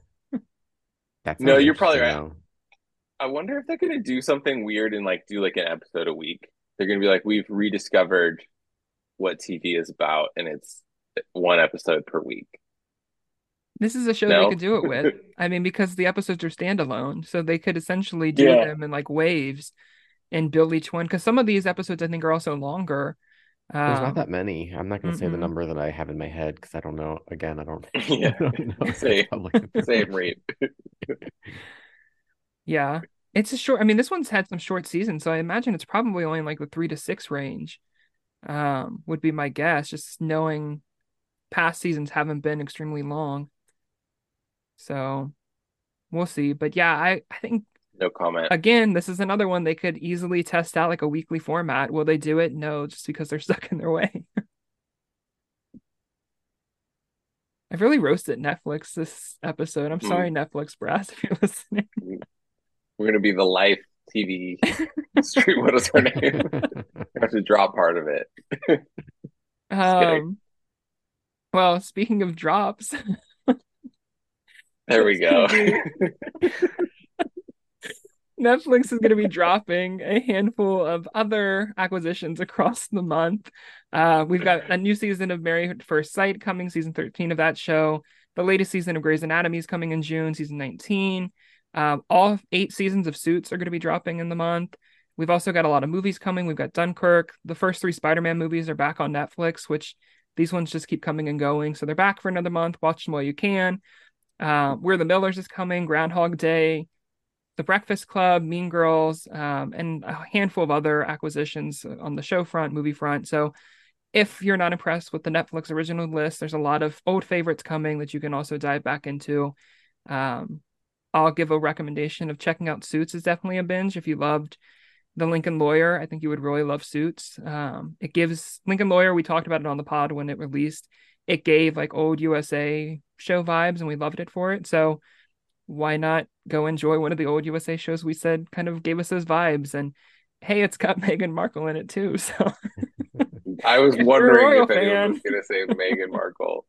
[SPEAKER 5] That
[SPEAKER 6] no,
[SPEAKER 5] sounds
[SPEAKER 6] you're probably
[SPEAKER 5] interesting,
[SPEAKER 6] right.
[SPEAKER 5] though.
[SPEAKER 6] I wonder if they're gonna do something weird and like do like an episode a week. They're gonna be like, we've rediscovered what T V is about, and it's one episode per week.
[SPEAKER 4] This is a show they
[SPEAKER 6] No?
[SPEAKER 4] could do it with. I mean, because the episodes are standalone, so they could essentially do
[SPEAKER 6] Yeah.
[SPEAKER 4] them in like waves and build each one. Because some of these episodes, I think, are also longer.
[SPEAKER 5] There's not
[SPEAKER 4] Um,
[SPEAKER 5] that many. I'm not going to say the
[SPEAKER 4] mm-mm.
[SPEAKER 5] number that I have in my head because I don't know. Again, I don't, I
[SPEAKER 6] Yeah.
[SPEAKER 5] don't know if
[SPEAKER 6] Same.
[SPEAKER 5] it's public
[SPEAKER 6] Same
[SPEAKER 5] information.
[SPEAKER 6] rate.
[SPEAKER 4] Yeah, it's a short. I mean, this one's had some short seasons, so I imagine it's probably only in like the three to six range. Um, would be my guess, just knowing past seasons haven't been extremely long. So we'll see. But yeah, I I think
[SPEAKER 6] No comment.
[SPEAKER 4] again, this is another one they could easily test out like a weekly format. Will they do it? No, just because they're stuck in their way. I've really roasted Netflix this episode. I'm sorry, Netflix brass, if you're listening.
[SPEAKER 6] We're gonna be the life T V street. What is her name? I have to drop part of it. Just kidding.
[SPEAKER 4] Um, well, speaking of drops,
[SPEAKER 6] There we
[SPEAKER 4] it's gonna
[SPEAKER 6] go.
[SPEAKER 4] be Netflix is going to be dropping a handful of other acquisitions across the month. Uh, we've got a new season of Married at First Sight coming, season thirteen of that show. The latest season of Grey's Anatomy is coming in June, season nineteen. Um, all eight seasons of Suits are going to be dropping in the month. We've also got a lot of movies coming. We've got Dunkirk. The first three Spider-Man movies are back on Netflix, which these ones just keep coming and going. So they're back for another month. Watch them while you can. Uh, We're the Millers is coming, Groundhog Day, The Breakfast Club, Mean Girls, um, and a handful of other acquisitions on the show front, movie front. So if you're not impressed with the Netflix original list, there's a lot of old favorites coming that you can also dive back into. Um, I'll give a recommendation of checking out Suits is definitely a binge. If you loved The Lincoln Lawyer, I think you would really love Suits. Um, it gives Lincoln Lawyer, we talked about it on the pod when it released. It gave like old U S A show vibes and we loved it for it. So why not go enjoy one of the old U S A shows we said kind of gave us those vibes? And hey, it's got Meghan Markle in it too. So
[SPEAKER 6] I was
[SPEAKER 4] if
[SPEAKER 6] wondering if anyone was going to say Meghan Markle.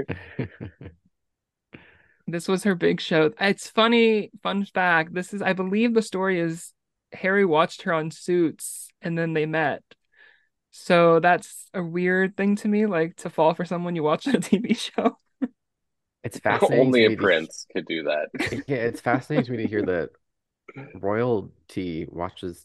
[SPEAKER 4] This was her big show. It's funny, fun fact. This is, I believe the story is Harry watched her on Suits and then they met. So that's a weird thing to me, like to fall for someone you watch on a T V show.
[SPEAKER 5] It's fascinating.
[SPEAKER 6] Only
[SPEAKER 5] a
[SPEAKER 6] to prince could do that.
[SPEAKER 5] Yeah, it's fascinating to me to hear that royalty watches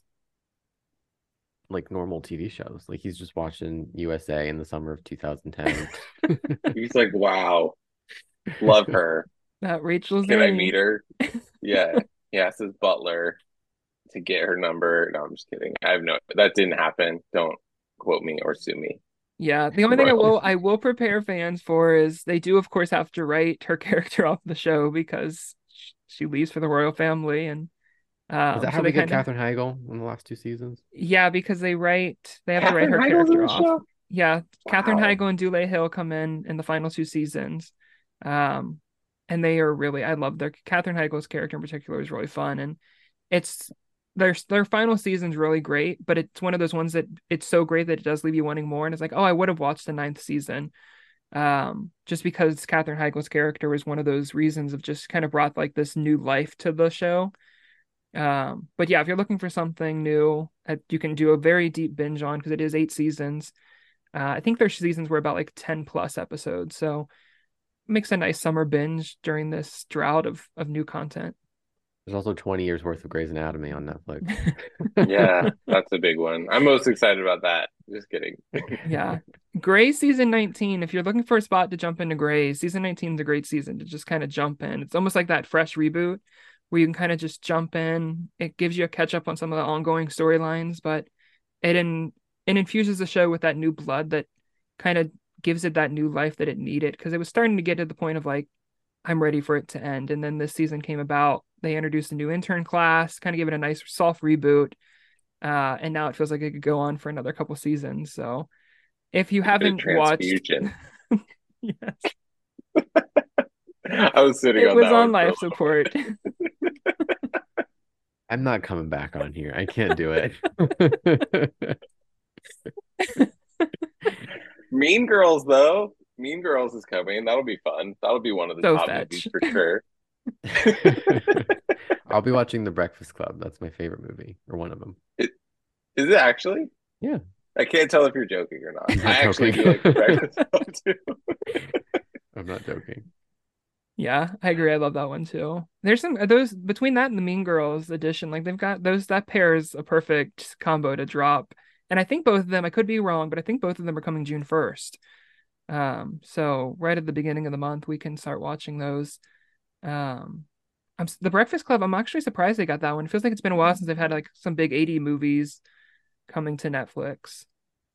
[SPEAKER 5] like normal T V shows. Like he's just watching U S A in the summer of two thousand ten.
[SPEAKER 6] He's like, wow, love her.
[SPEAKER 4] That Rachel
[SPEAKER 6] Can I meet her? Yeah. He asked his butler to get her number. No, I'm just kidding. I have no, that didn't happen. Don't quote me or sue me.
[SPEAKER 4] Yeah, the only thing I will I will prepare fans for is they do of course have to write her character off the show because she leaves for the royal family. And um,
[SPEAKER 5] Is that
[SPEAKER 4] so
[SPEAKER 5] how
[SPEAKER 4] they
[SPEAKER 5] we get
[SPEAKER 4] kinda,
[SPEAKER 5] Katherine Heigl in the last two seasons?
[SPEAKER 4] Yeah, because they write they have
[SPEAKER 6] Katherine
[SPEAKER 4] to write her
[SPEAKER 6] Heigl's in
[SPEAKER 4] character
[SPEAKER 6] the
[SPEAKER 4] off.
[SPEAKER 6] show?
[SPEAKER 4] Yeah, Katherine
[SPEAKER 6] Wow.
[SPEAKER 4] Heigl and Dule Hill come in in the final two seasons, um, and they are really I love their Katherine Heigl's character in particular is really fun, and it's their their final season's really great, but it's one of those ones that it's so great that it does leave you wanting more, and it's like, oh, I would have watched the ninth season, um, just because Katherine Heigl's character was one of those reasons of just kind of brought like this new life to the show. Um, but yeah, if you're looking for something new, uh, you can do a very deep binge on because it is eight seasons. Uh, I think their seasons were about like ten plus episodes, so it makes a nice summer binge during this drought of of new content.
[SPEAKER 5] There's also twenty years worth of Grey's Anatomy on Netflix.
[SPEAKER 6] Yeah, that's a big one. I'm most excited about that. Just kidding.
[SPEAKER 4] Yeah. Grey season nineteen. If you're looking for a spot to jump into Grey, season nineteen is a great season to just kind of jump in. It's almost like that fresh reboot where you can kind of just jump in. It gives you a catch up on some of the ongoing storylines, but it in it infuses the show with that new blood that kind of gives it that new life that it needed because it was starting to get to the point of like, I'm ready for it to end. And then this season came about. They introduced a new intern class, kind of gave it a nice soft reboot. Uh, and now it feels like it could go on for another couple seasons. So if you haven't watched,
[SPEAKER 6] yes, I was sitting
[SPEAKER 4] it
[SPEAKER 6] on
[SPEAKER 4] was
[SPEAKER 6] that
[SPEAKER 4] on
[SPEAKER 6] one
[SPEAKER 4] life support.
[SPEAKER 5] I'm not coming back on here. I can't do it.
[SPEAKER 6] Mean Girls, though. Mean Girls is coming. That'll be fun. That'll be one of the
[SPEAKER 4] So
[SPEAKER 6] top
[SPEAKER 4] fetch.
[SPEAKER 6] movies for sure.
[SPEAKER 5] I'll be watching The Breakfast Club. That's my favorite movie, or one of them.
[SPEAKER 6] It, is it actually?
[SPEAKER 5] Yeah.
[SPEAKER 6] I can't tell if you're joking or not.
[SPEAKER 5] I'm not
[SPEAKER 6] I actually
[SPEAKER 5] joking.
[SPEAKER 6] do like The Breakfast Club too.
[SPEAKER 5] I'm not joking.
[SPEAKER 4] Yeah, I agree. I love that one too. There's some those between that and the Mean Girls edition, like they've got those that pair is a perfect combo to drop. And I think both of them, I could be wrong, but I think both of them are coming June first. Um, so right at the beginning of the month, we can start watching those. Um, I'm The Breakfast Club. I'm actually surprised they got that one. It feels like it's been a while since they've had like some big eighty movies coming to Netflix.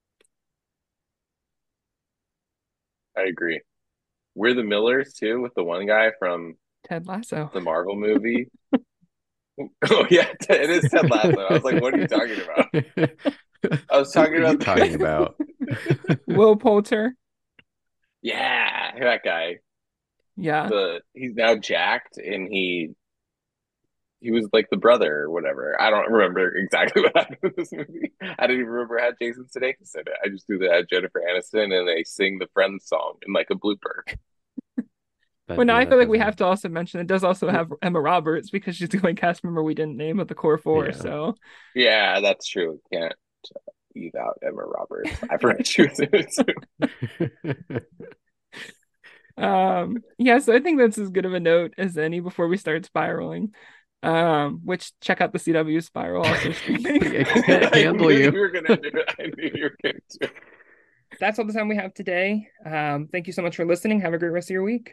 [SPEAKER 6] I agree. We're the Millers too, with the one guy from
[SPEAKER 4] Ted Lasso.
[SPEAKER 6] the Marvel movie. Oh yeah, it is Ted Lasso. I was like, what are you talking about? I was talking
[SPEAKER 5] What are you
[SPEAKER 6] about
[SPEAKER 5] talking about?
[SPEAKER 4] Will Poulter.
[SPEAKER 6] Yeah, that guy.
[SPEAKER 4] Yeah.
[SPEAKER 6] The he's now jacked, and he he was like the brother or whatever. I don't remember exactly what happened in this movie. I didn't even remember how Jason Sudeikis in it. I just knew that it had Jennifer Aniston, and they sing the Friends song in like a blooper.
[SPEAKER 5] But
[SPEAKER 4] Well, now
[SPEAKER 5] yeah,
[SPEAKER 4] I
[SPEAKER 5] that
[SPEAKER 4] feel like we
[SPEAKER 5] doesn't-
[SPEAKER 4] have to also mention it does also have Emma Roberts because she's the only cast member we didn't name of the core four.
[SPEAKER 5] Yeah.
[SPEAKER 4] So
[SPEAKER 6] Yeah, that's true. Can't uh, leave out Emma Roberts. I forgot she was in it.
[SPEAKER 4] um yeah, so I think that's as good of a note as any before we start spiraling. Um, which check out the C W Spiral also streaming.
[SPEAKER 5] I can't handle
[SPEAKER 6] I knew
[SPEAKER 5] you.
[SPEAKER 6] you were gonna do it. I knew you were gonna do it.
[SPEAKER 4] That's all the time we have today. Um, thank you so much for listening. Have a great rest of your week.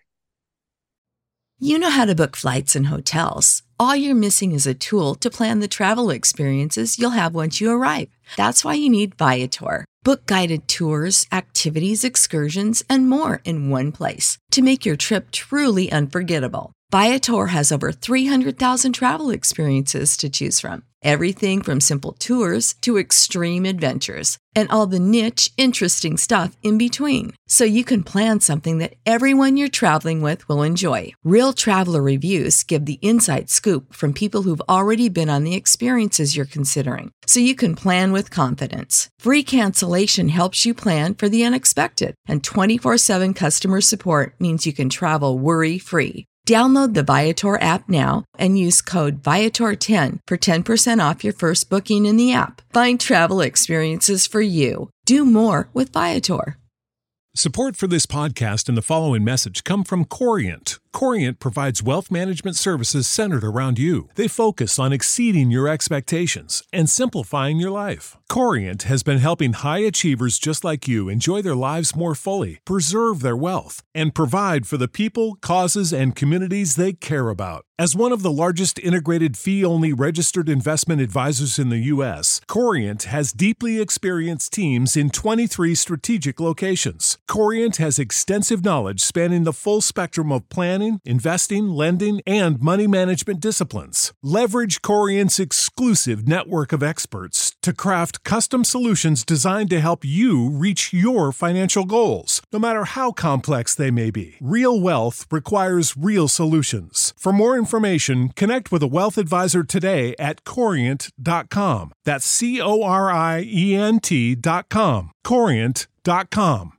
[SPEAKER 1] You know how to book flights and hotels. All you're missing is a tool to plan the travel experiences you'll have once you arrive. That's why you need Viator. Book guided tours, activities, excursions, and more in one place to make your trip truly unforgettable. Viator has over three hundred thousand travel experiences to choose from. Everything from simple tours to extreme adventures and all the niche, interesting stuff in between. So you can plan something that everyone you're traveling with will enjoy. Real traveler reviews give the inside scoop from people who've already been on the experiences you're considering. So you can plan with confidence. Free cancellation helps you plan for the unexpected. And twenty-four seven customer support means you can travel worry-free. Download the Viator app now and use code Viator ten for ten percent off your first booking in the app. Find travel experiences for you. Do more with Viator.
[SPEAKER 2] Support for this podcast and the following message come from Corient. Corient provides wealth management services centered around you. They focus on exceeding your expectations and simplifying your life. Corient has been helping high achievers just like you enjoy their lives more fully, preserve their wealth, and provide for the people, causes, and communities they care about. As one of the largest integrated fee-only registered investment advisors in the U S, Corient has deeply experienced teams in twenty-three strategic locations. Corient has extensive knowledge spanning the full spectrum of planning, investing, lending, and money management disciplines. Leverage Corient's exclusive network of experts to craft custom solutions designed to help you reach your financial goals, no matter how complex they may be. Real wealth requires real solutions. For more information, connect with a wealth advisor today at corient dot com. That's C O R I E N T dot com. corient dot com.